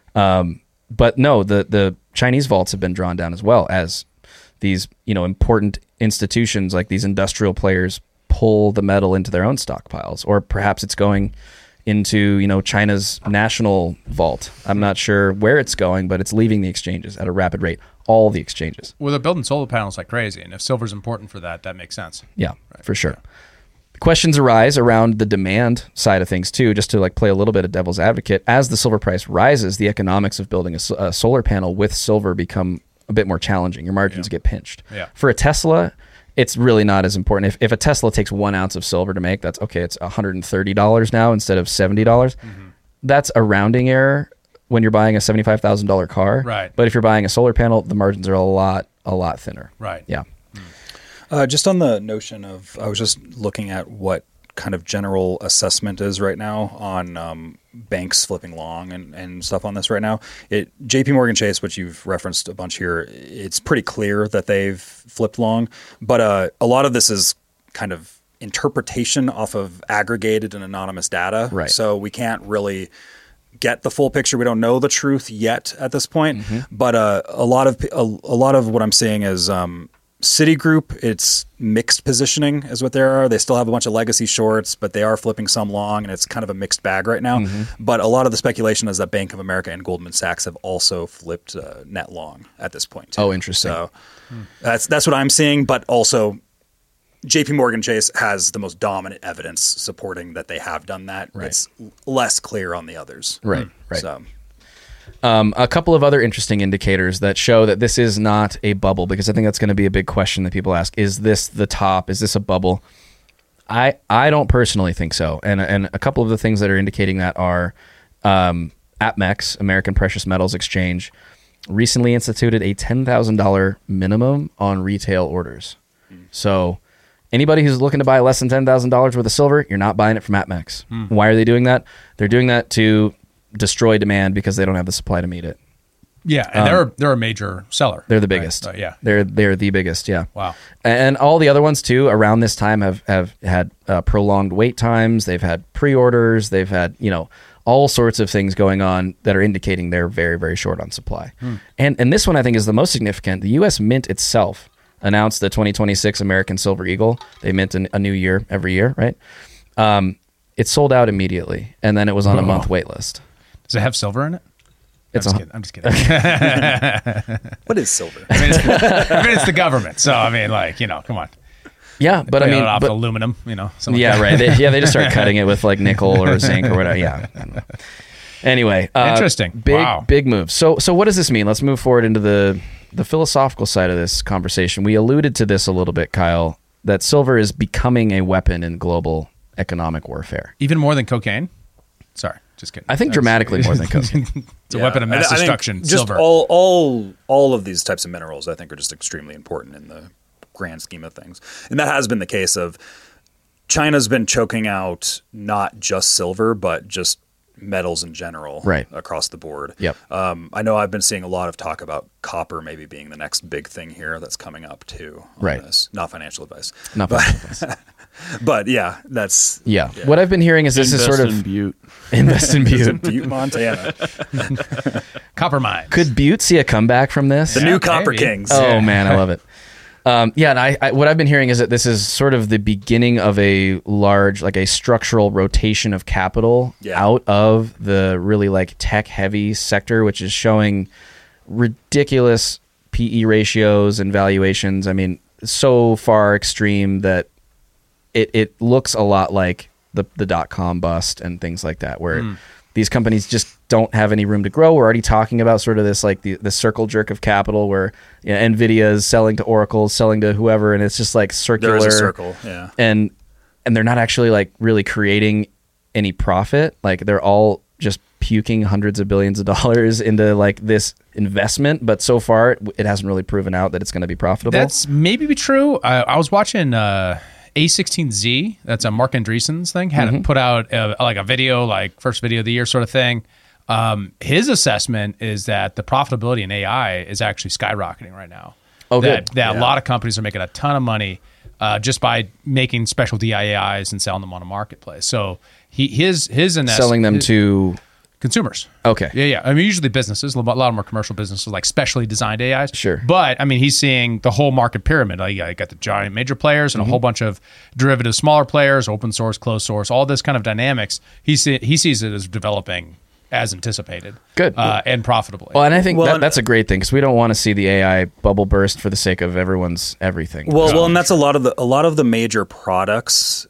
Speaker 1: But no, the Chinese vaults have been drawn down as well as these, important institutions like these industrial players pull the metal into their own stockpiles, or perhaps it's going into, China's national vault. I'm not sure where it's going, but it's leaving the exchanges at a rapid rate. all the exchanges.
Speaker 3: Well, they're building solar panels like crazy, and if silver's important for that, that makes sense.
Speaker 1: Yeah, for sure. Questions arise around the demand side of things too, just to like play a little bit of devil's advocate. As the silver price rises, the economics of building a solar panel with silver become a bit more challenging. Your margins get pinched.
Speaker 3: Yeah.
Speaker 1: For a Tesla, it's really not as important. If a Tesla takes 1 ounce of silver to make, that's okay. It's $130 now instead of $70. That's a rounding error when you're buying a $75,000 car.
Speaker 3: Right.
Speaker 1: But if you're buying a solar panel, the margins are a lot thinner.
Speaker 3: Right.
Speaker 1: Yeah.
Speaker 2: Just on the notion of, I was just looking at what kind of general assessment is right now on banks flipping long and stuff on this right now. JP Morgan Chase, which you've referenced a bunch here, it's pretty clear that they've flipped long, but a lot of this is kind of interpretation off of aggregated and anonymous data.
Speaker 1: Right.
Speaker 2: So we can't really get the full picture. We don't know the truth yet at this point, but a lot of what I'm seeing is Citigroup, it's mixed positioning is what they are. They still have a bunch of legacy shorts, but they are flipping some long, and it's kind of a mixed bag right now. But a lot of the speculation is that Bank of America and Goldman Sachs have also flipped net long at this point too.
Speaker 1: Oh, interesting.
Speaker 2: So that's what I'm seeing, but also JP Morgan Chase has the most dominant evidence supporting that they have done that.
Speaker 1: Right.
Speaker 2: It's less clear on the others.
Speaker 1: Right.
Speaker 2: So
Speaker 1: a couple of other interesting indicators that show that this is not a bubble, because I think that's going to be a big question that people ask. Is this the top? Is this a bubble? I don't personally think so. And a couple of the things that are indicating that are APMEX, American Precious Metals Exchange, recently instituted a $10,000 minimum on retail orders. So anybody who's looking to buy less than $10,000 worth of silver, you're not buying it from APMEX. Why are they doing that? They're doing that to destroy demand because they don't have the supply to meet it.
Speaker 3: Yeah, and they're a major seller.
Speaker 1: They're the biggest.
Speaker 3: Right? Yeah,
Speaker 1: they're the biggest. Yeah.
Speaker 3: Wow.
Speaker 1: And all the other ones too around this time have had prolonged wait times. They've had pre-orders. They've had all sorts of things going on that are indicating they're very, very short on supply. And this one I think is the most significant. The U.S. Mint itself announced the 2026 American Silver Eagle. They mint a new year every year, right? It sold out immediately, and then it was on a month wait list.
Speaker 3: Does it have silver in it? I'm just kidding.
Speaker 2: what is silver?
Speaker 3: I mean, it's the government. So, I mean, come on.
Speaker 1: Yeah, but I mean,
Speaker 3: off aluminum, something
Speaker 1: yeah,
Speaker 3: like
Speaker 1: right. They just start cutting it with like nickel or zinc or whatever. Yeah. Anyway,
Speaker 3: interesting.
Speaker 1: Big move. So what does this mean? Let's move forward into the philosophical side of this conversation. We alluded to this a little bit, Kyle, that silver is becoming a weapon in global economic warfare.
Speaker 3: Even more than cocaine? Sorry, just kidding.
Speaker 1: I think dramatically more than cocaine.
Speaker 3: It's a weapon of mass destruction.
Speaker 2: Just
Speaker 3: silver.
Speaker 2: all of these types of minerals, I think, are just extremely important in the grand scheme of things. And that has been the case of China's been choking out not just silver, but just metals in general across the board.
Speaker 1: Yep.
Speaker 2: I know I've been seeing a lot of talk about copper maybe being the next big thing here that's coming up too. This. Not financial advice.
Speaker 1: Not financial advice.
Speaker 2: But yeah, that's...
Speaker 1: Yeah. What I've been hearing is this is sort of... Invest in Butte.
Speaker 2: Butte, Montana.
Speaker 3: Copper mines.
Speaker 1: Could Butte see a comeback from this?
Speaker 2: The new Copper Kings.
Speaker 1: Oh, man, I love it. And I what I've been hearing is that this is sort of the beginning of a large, like a structural rotation of capital out of the really like tech-heavy sector, which is showing ridiculous PE ratios and valuations. I mean, so far extreme that it looks a lot like the dot-com bust and things like that, where these companies just don't have any room to grow. We're already talking about sort of this like the circle jerk of capital where NVIDIA is selling to Oracle, selling to whoever, and it's just like circular.
Speaker 2: There is a circle, yeah.
Speaker 1: And they're not actually like really creating any profit. Like they're all just puking hundreds of billions of dollars into like this investment, but so far it hasn't really proven out that it's going to be profitable.
Speaker 3: That's maybe true. I was watching A16Z, that's a Mark Andreessen's thing, had put out like a video, like first video of the year sort of thing. His assessment is that the profitability in AI is actually skyrocketing right now.
Speaker 1: Oh,
Speaker 3: that,
Speaker 1: good.
Speaker 3: That a lot of companies are making a ton of money just by making specialty AIs and selling them on a marketplace. So his
Speaker 1: selling them to
Speaker 3: consumers.
Speaker 1: Okay.
Speaker 3: Yeah. I mean, usually businesses, a lot of more commercial businesses, like specially designed AIs.
Speaker 1: Sure.
Speaker 3: But I mean, he's seeing the whole market pyramid. Like, you got the giant major players and a whole bunch of derivative smaller players, open source, closed source, all this kind of dynamics. He sees it as developing as anticipated.
Speaker 1: Good.
Speaker 3: And profitably.
Speaker 1: Well, and I think that's a great thing because we don't want to see the AI bubble burst for the sake of everyone's everything.
Speaker 2: Well, and that's a lot of the major products.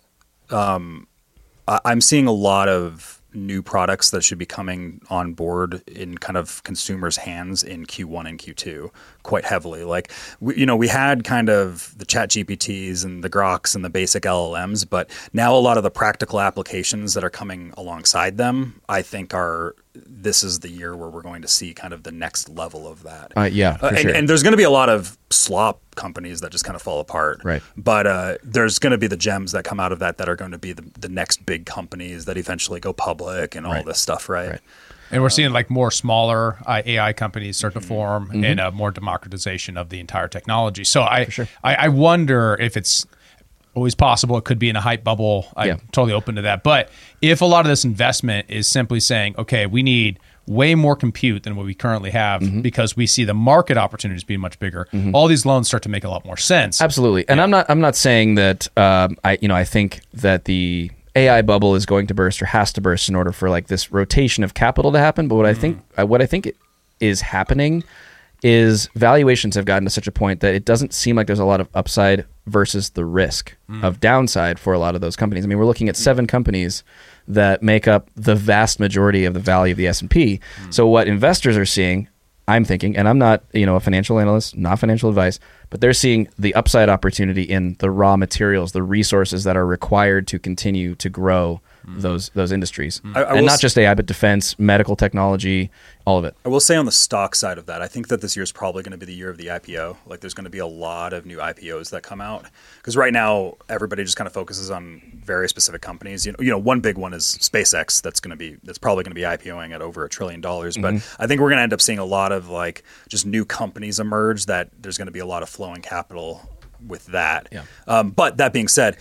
Speaker 2: I'm seeing a lot of new products that should be coming on board in kind of consumers' hands in Q1 and Q2 quite heavily. Like, we had kind of the Chat GPTs and the Groks and the basic LLMs, but now a lot of the practical applications that are coming alongside them, I think this is the year where we're going to see kind of the next level of that.
Speaker 1: Yeah, for sure.
Speaker 2: And there's going to be a lot of slop companies that just kind of fall apart.
Speaker 1: Right.
Speaker 2: But there's going to be the gems that come out of that are going to be the next big companies that eventually go public and all this stuff, right?
Speaker 3: And we're seeing like more smaller AI companies start to form and a more democratization of the entire technology. So I wonder if it's always possible it could be in a hype bubble. I'm totally open to that. But if a lot of this investment is simply saying, okay, we need way more compute than what we currently have because we see the market opportunities being much bigger, all these loans start to make a lot more sense.
Speaker 1: Absolutely. And I'm not saying that I think that the AI bubble is going to burst or has to burst in order for like this rotation of capital to happen. But what I think is happening is valuations have gotten to such a point that it doesn't seem like there's a lot of upside versus the risk of downside for a lot of those companies. I mean, we're looking at 7 companies that make up the vast majority of the value of the S&P. So what investors are seeing, I'm thinking, and I'm not, a financial analyst, not financial advice, but they're seeing the upside opportunity in the raw materials, the resources that are required to continue to grow those industries. And not just AI, but defense, medical technology, all of it.
Speaker 2: I will say on the stock side of that, I think that this year is probably going to be the year of the IPO. Like there's going to be a lot of new IPOs that come out because right now everybody just kind of focuses on very specific companies. One big one is SpaceX that's probably going to be IPOing at over $1 trillion. But I think we're going to end up seeing a lot of like just new companies emerge that there's going to be a lot of flowing capital with that. Yeah. But that being said,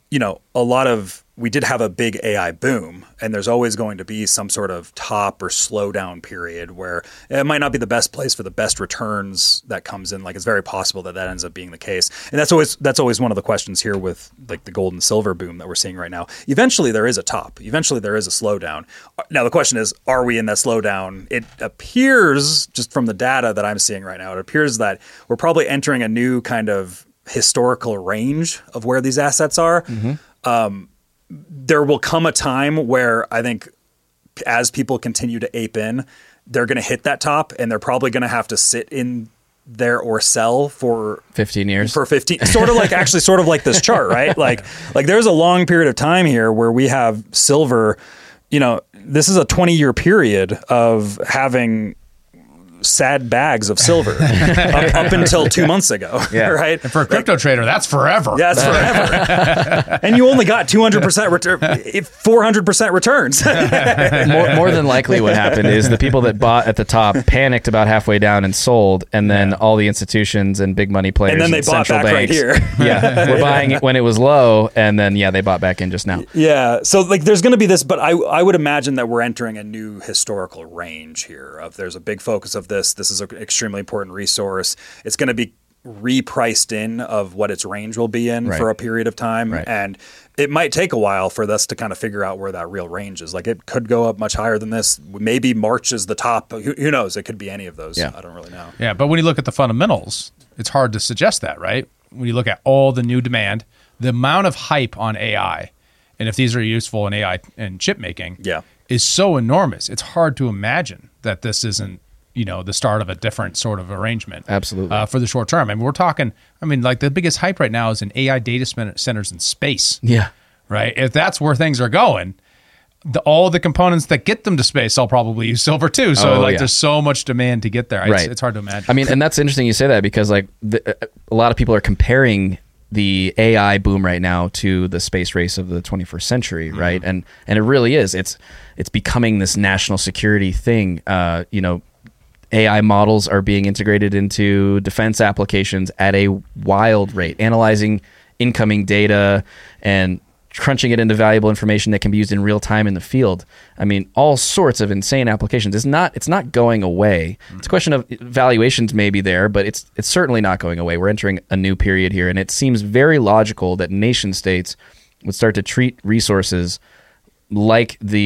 Speaker 2: we did have a big AI boom, and there's always going to be some sort of top or slowdown period where it might not be the best place for the best returns that comes in. Like it's very possible that ends up being the case. And that's always one of the questions here with like the gold and silver boom that we're seeing right now. Eventually there is a top. Eventually there is a slowdown. Now the question is, are we in that slowdown? It appears, just from the data that I'm seeing right now, it appears that we're probably entering a new kind of historical range of where these assets are. There will come a time where I think as people continue to ape in, they're going to hit that top and they're probably going to have to sit in there or sell for
Speaker 1: 15 years.
Speaker 2: For 15, sort of like this chart, right? Like there's a long period of time here where we have silver, this is a 20-year period of having sad bags of silver up until 2 months ago, right?
Speaker 3: And for a crypto trader, that's forever.
Speaker 2: Yeah, that's forever. And you only got 200% return, 400% returns.
Speaker 1: more than likely what happened is the people that bought at the top panicked about halfway down and sold, and then all the institutions and big money players
Speaker 2: and then they bought
Speaker 1: central
Speaker 2: back
Speaker 1: banks,
Speaker 2: right here.
Speaker 1: were buying it when it was low, and then they bought back in just now.
Speaker 2: Yeah, so like there's going to be this, but I would imagine that we're entering a new historical range here. There's a big focus of this. This is an extremely important resource. It's going to be repriced in of what its range will be in for a period of time. Right. And it might take a while for us to kind of figure out where that real range is. Like it could go up much higher than this. Maybe March is the top. Who knows? It could be any of those. Yeah. I don't really know.
Speaker 3: Yeah, but when you look at the fundamentals, it's hard to suggest that, right? When you look at all the new demand, the amount of hype on AI, and if these are useful in AI and chip making, is so enormous. It's hard to imagine that this isn't the start of a different sort of arrangement.
Speaker 1: Absolutely.
Speaker 3: For the short term. I mean, we're talking, like the biggest hype right now is in AI data centers in space.
Speaker 1: Yeah.
Speaker 3: Right? If that's where things are going, all the components that get them to space, I'll probably use silver too. So there's so much demand to get there. It's hard to imagine.
Speaker 1: I mean, and that's interesting you say that because a lot of people are comparing the AI boom right now to the space race of the 21st century, right? And it really is. It's becoming this national security thing. AI models are being integrated into defense applications at a wild rate, analyzing incoming data and crunching it into valuable information that can be used in real time in the field. I mean, all sorts of insane applications. It's not going away. It's a question of valuations may be there, but it's certainly not going away. We're entering a new period here, and it seems very logical that nation states would start to treat resources like the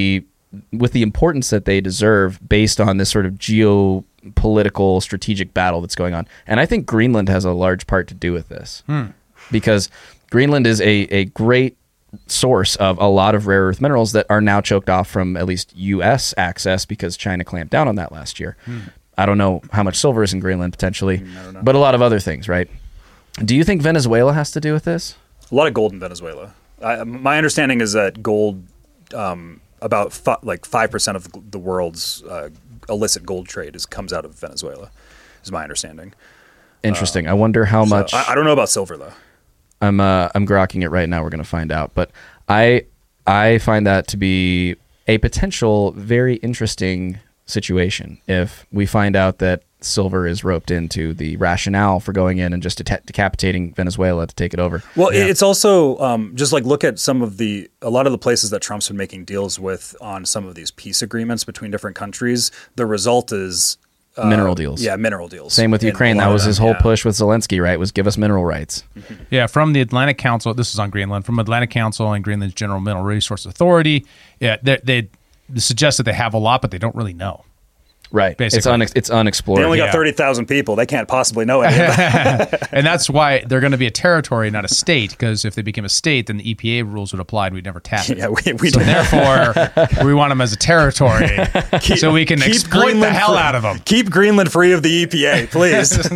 Speaker 1: with the importance that they deserve based on this sort of geopolitical strategic battle that's going on. And I think Greenland has a large part to do with this because Greenland is a great source of a lot of rare earth minerals that are now choked off from at least U.S. access because China clamped down on that last year. I don't know how much silver is in Greenland potentially, but a lot of other things, right? Do you think Venezuela has to do with this?
Speaker 2: A lot of gold in Venezuela. My understanding is that gold, about 5% of the world's illicit gold trade comes out of Venezuela, is my understanding.
Speaker 1: Interesting. I wonder how much.
Speaker 2: I don't know about silver though.
Speaker 1: I'm grokking it right now. We're going to find out, but I find that to be a potential very interesting situation if we find out that silver is roped into the rationale for going in and just decapitating Venezuela to take it over.
Speaker 2: Well, it's also just like look at a lot of the places that Trump's been making deals with on some of these peace agreements between different countries. The result is
Speaker 1: mineral deals.
Speaker 2: Yeah, mineral deals.
Speaker 1: Same with Ukraine. That was his whole push with Zelensky, right? Was give us mineral rights.
Speaker 3: Yeah, from the Atlantic Council, this is on Greenland, from Atlantic Council and Greenland's General Mineral Resource Authority, they suggest that they have a lot, but they don't really know.
Speaker 1: Right.
Speaker 3: Basically.
Speaker 1: It's unexplored.
Speaker 2: They only got 30,000 people. They can't possibly know any of that.
Speaker 3: And that's why they're going to be a territory, not a state, because if they became a state, then the EPA rules would apply and we'd never tap it.
Speaker 2: Yeah, we
Speaker 3: so therefore, we want them as a territory so we can exploit Greenland the hell out of them.
Speaker 2: Keep Greenland free of the EPA, please.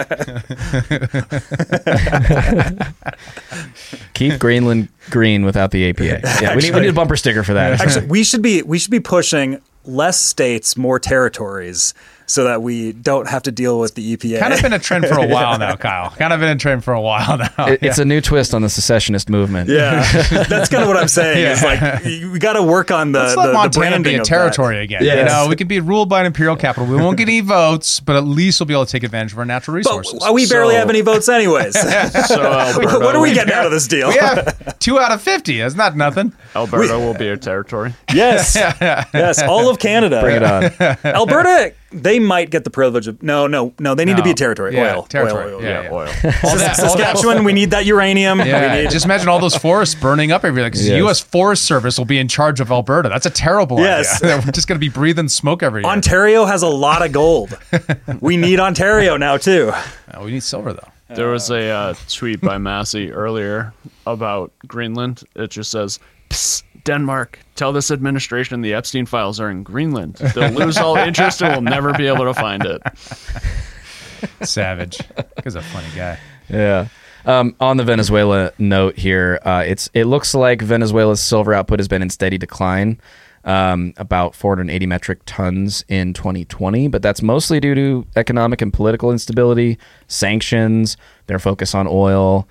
Speaker 1: Keep Greenland green without the EPA. Yeah, we need a bumper sticker for that.
Speaker 2: Actually, we should be pushing less states, more territories, so that we don't have to deal with the EPA.
Speaker 3: Kind of been a trend for a while now, Kyle. Kind of been a trend for a while now.
Speaker 1: It's a new twist on the secessionist movement.
Speaker 2: Yeah, that's kind of what I'm saying. Yeah. It's like we got to work on
Speaker 3: Let's let Montana
Speaker 2: the branding
Speaker 3: be a territory again.
Speaker 2: Yes.
Speaker 3: You know, we can be ruled by an imperial capital. We won't get any votes, but at least we'll be able to take advantage of our natural resources.
Speaker 2: But we barely have any votes anyys. What are we getting out of this deal?
Speaker 3: We have 2 out of 50. That's not nothing.
Speaker 5: Alberta will be a territory.
Speaker 2: Yes, yes, all of Canada.
Speaker 1: Bring it on.
Speaker 2: Alberta, they might get the privilege of no. They need to be a territory.
Speaker 3: Yeah,
Speaker 2: Oil.
Speaker 3: territory.
Speaker 2: Oil. Saskatchewan, we need that uranium.
Speaker 3: Yeah. Just imagine all those forests burning up everywhere. Because the U.S. Forest Service will be in charge of Alberta. That's a terrible idea. We're just going to be breathing smoke every year.
Speaker 2: Ontario has a lot of gold. We need Ontario now too.
Speaker 3: We need silver though.
Speaker 5: There was a tweet by Massey earlier about Greenland. It just says, "Psst, Denmark, tell this administration the Epstein files are in Greenland. They'll lose all interest and we'll never be able to find it."
Speaker 3: Savage. He's a funny guy.
Speaker 1: Yeah. On the Venezuela note here, it looks like Venezuela's silver output has been in steady decline, about 480 metric tons in 2020, but that's mostly due to economic and political instability, sanctions, their focus on oil,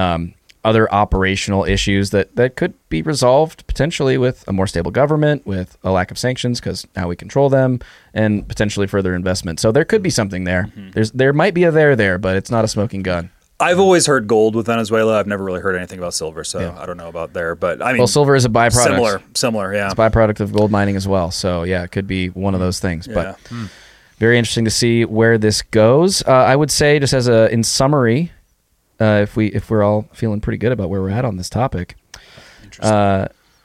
Speaker 1: other operational issues that could be resolved potentially with a more stable government, with a lack of sanctions because now we control them, and potentially further investment. So there could be something there. There might be a there, but it's not a smoking gun.
Speaker 2: I've always heard gold with Venezuela. I've never really heard anything about silver, so I don't know about there. But I mean,
Speaker 1: well, silver is a byproduct.
Speaker 2: Similar, yeah.
Speaker 1: It's a byproduct of gold mining as well. So yeah, it could be one of those things. But very interesting to see where this goes. I would say, just in summary, if we're all feeling pretty good about where we're at on this topic,
Speaker 2: so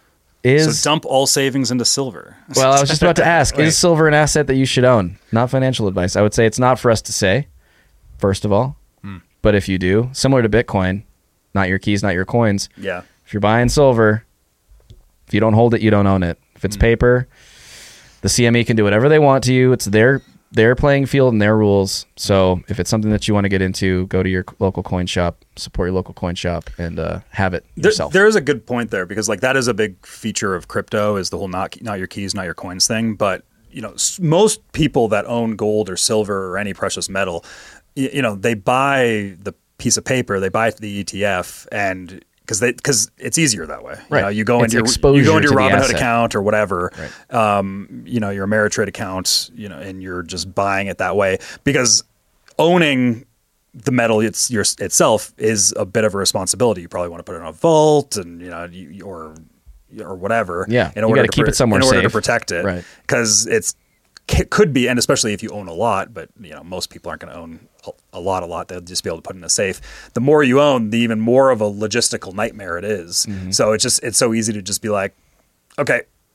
Speaker 2: dump all savings into silver.
Speaker 1: Well, I was just about to ask: is silver an asset that you should own? Not financial advice. I would say it's not for us to say. First of all. But if you do, similar to Bitcoin, not your keys, not your coins.
Speaker 2: Yeah.
Speaker 1: If you're buying silver, if you don't hold it, you don't own it. If it's paper, the CME can do whatever they want to you. It's their playing field and their rules. So if it's something that you want to get into, go to your local coin shop, support your local coin shop, and have it yourself.
Speaker 2: There is a good point there because that is a big feature of crypto is the whole not your keys, not your coins thing. But most people that own gold or silver or any precious metal, they buy the piece of paper, they buy the ETF, and because it's easier that way.
Speaker 1: Right.
Speaker 2: You go into your Robinhood account or whatever, right. Your Ameritrade account, and you're just buying it that way because owning the metal itself is a bit of a responsibility. You probably want to put it in a vault and or whatever.
Speaker 1: Yeah,
Speaker 2: in order
Speaker 1: to keep it somewhere
Speaker 2: in order
Speaker 1: safe.
Speaker 2: to protect it,
Speaker 1: right?
Speaker 2: Because it could be, and especially if you own a lot, but most people aren't going to own a lot. They'll just be able to put in a safe. The more you own, the even more of a logistical nightmare it is. Mm-hmm. So it's so easy to just be like, okay,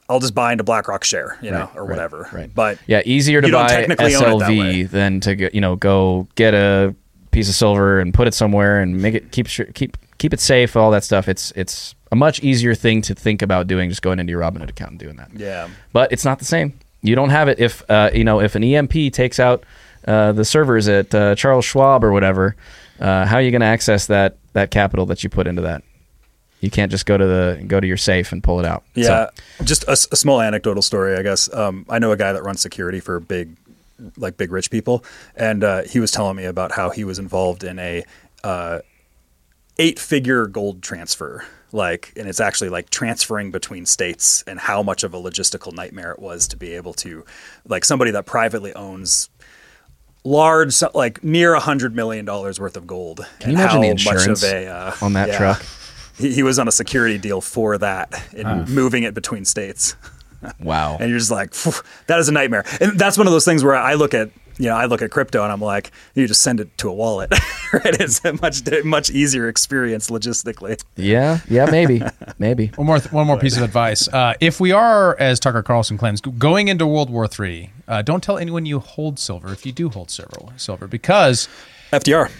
Speaker 2: I'll just buy into BlackRock share, or whatever.
Speaker 1: Right.
Speaker 2: But
Speaker 1: yeah, easier to
Speaker 2: you don't
Speaker 1: buy
Speaker 2: technically own it that way.
Speaker 1: SLV than to go get a piece of silver and put it somewhere and make it keep it safe. All that stuff. It's a much easier thing to think about doing, just going into your Robinhood account and doing that.
Speaker 2: Yeah.
Speaker 1: But it's not the same. You don't have it if if an EMP takes out the servers at Charles Schwab or whatever. How are you going to access that capital that you put into that? You can't just go to your safe and pull it out.
Speaker 2: Yeah, just a small anecdotal story, I guess. I know a guy that runs security for big rich people, and he was telling me about how he was involved in a 8-figure gold transfer. And it's actually transferring between states, and how much of a logistical nightmare it was to be able to, somebody that privately owns large, near $100 million worth of gold.
Speaker 1: Can you imagine the insurance on that truck?
Speaker 2: He was on a security deal for that and moving it between states.
Speaker 1: Wow.
Speaker 2: And you're just like, that is a nightmare. And that's one of those things where I look at crypto and I'm like, you just send it to a wallet. Right? It's a much easier experience logistically.
Speaker 1: Yeah, maybe.
Speaker 3: One more piece of advice. If we are, as Tucker Carlson claims, going into World War III, don't tell anyone you hold silver if you do hold silver, because
Speaker 2: FDR,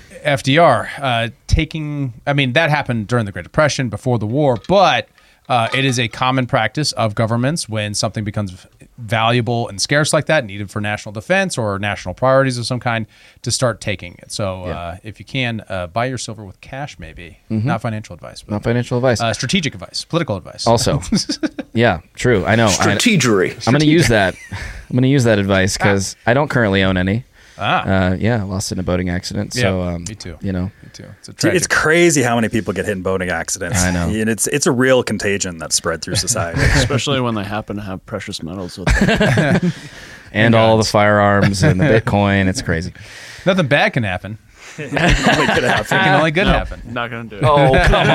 Speaker 3: that happened during the Great Depression, before the war, but it is a common practice of governments when something becomes valuable and scarce like that, needed for national defense or national priorities of some kind, to start taking it. So if you can, buy your silver with cash, maybe. Not financial advice.
Speaker 1: Not financial advice.
Speaker 3: Strategic advice. Political advice.
Speaker 1: Also. Yeah, true. I know.
Speaker 6: Strategery.
Speaker 1: I'm going to use that. I'm going to use that advice because I don't currently own any. I lost it in a boating accident. So,
Speaker 3: me too.
Speaker 1: Me
Speaker 3: too.
Speaker 2: It's crazy how many people get hit in boating accidents.
Speaker 1: I know.
Speaker 2: And it's a real contagion that's spread through society.
Speaker 5: Especially when they happen to have precious metals with them.
Speaker 1: And all the firearms and the Bitcoin. It's crazy.
Speaker 3: Nothing bad can happen.
Speaker 2: Only good happen.
Speaker 3: It can only good happen.
Speaker 5: Not going to do it.
Speaker 1: Oh, come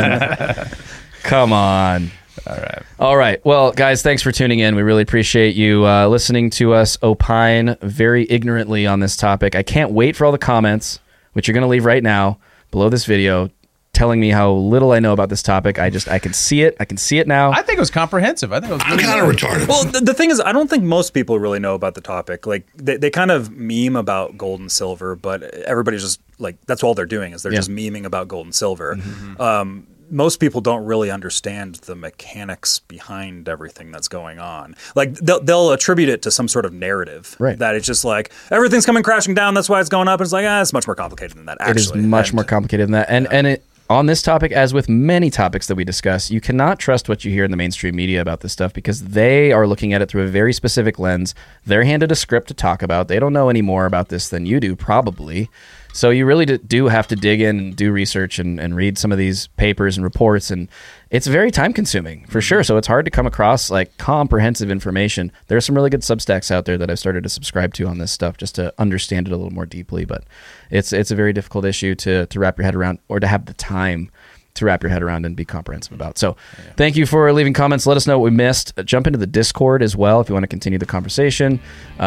Speaker 1: on. Come on. All right. Well, guys, thanks for tuning in. We really appreciate you listening to us opine very ignorantly on this topic. I can't wait for all the comments, which you're going to leave right now below this video, telling me how little I know about this topic. I can see it. I can see it now.
Speaker 3: I think it was comprehensive. I think it was really
Speaker 6: kind of retarded.
Speaker 2: Well, the thing is, I don't think most people really know about the topic. They kind of meme about gold and silver, but everybody's just that's all they're doing is they're just memeing about gold and silver. Mm-hmm. Most people don't really understand the mechanics behind everything that's going on. They'll attribute it to some sort of narrative,
Speaker 1: right?
Speaker 2: That it's just everything's coming crashing down. That's why it's going up. And it's it's much more complicated than that. Actually,
Speaker 1: it is much more complicated than that. And on this topic, as with many topics that we discuss, you cannot trust what you hear in the mainstream media about this stuff because they are looking at it through a very specific lens. They're handed a script to talk about. They don't know any more about this than you do, probably. So you really do have to dig in and do research and read some of these papers and reports, and it's very time consuming for sure. So it's hard to come across comprehensive information. There are some really good Substacks out there that I've started to subscribe to on this stuff just to understand it a little more deeply. But it's a very difficult issue to wrap your head around, or to have the time to wrap your head around and be comprehensive about. So thank you for leaving comments. Let us know what we missed. Jump into the Discord as well if you want to continue the conversation.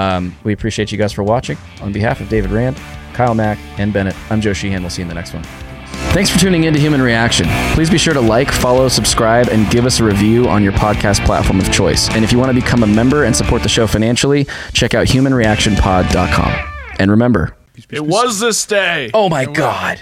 Speaker 1: We appreciate you guys for watching. On behalf of David Rand, Kyle Mack, and Bennett, I'm Joe Sheehan. We'll see you in the next one. Thanks for tuning in to Human Reaction. Please be sure to follow, subscribe, and give us a review on your podcast platform of choice. And if you want to become a member and support the show financially, check out humanreactionpod.com. And remember,
Speaker 5: it was this day.
Speaker 1: Oh my God.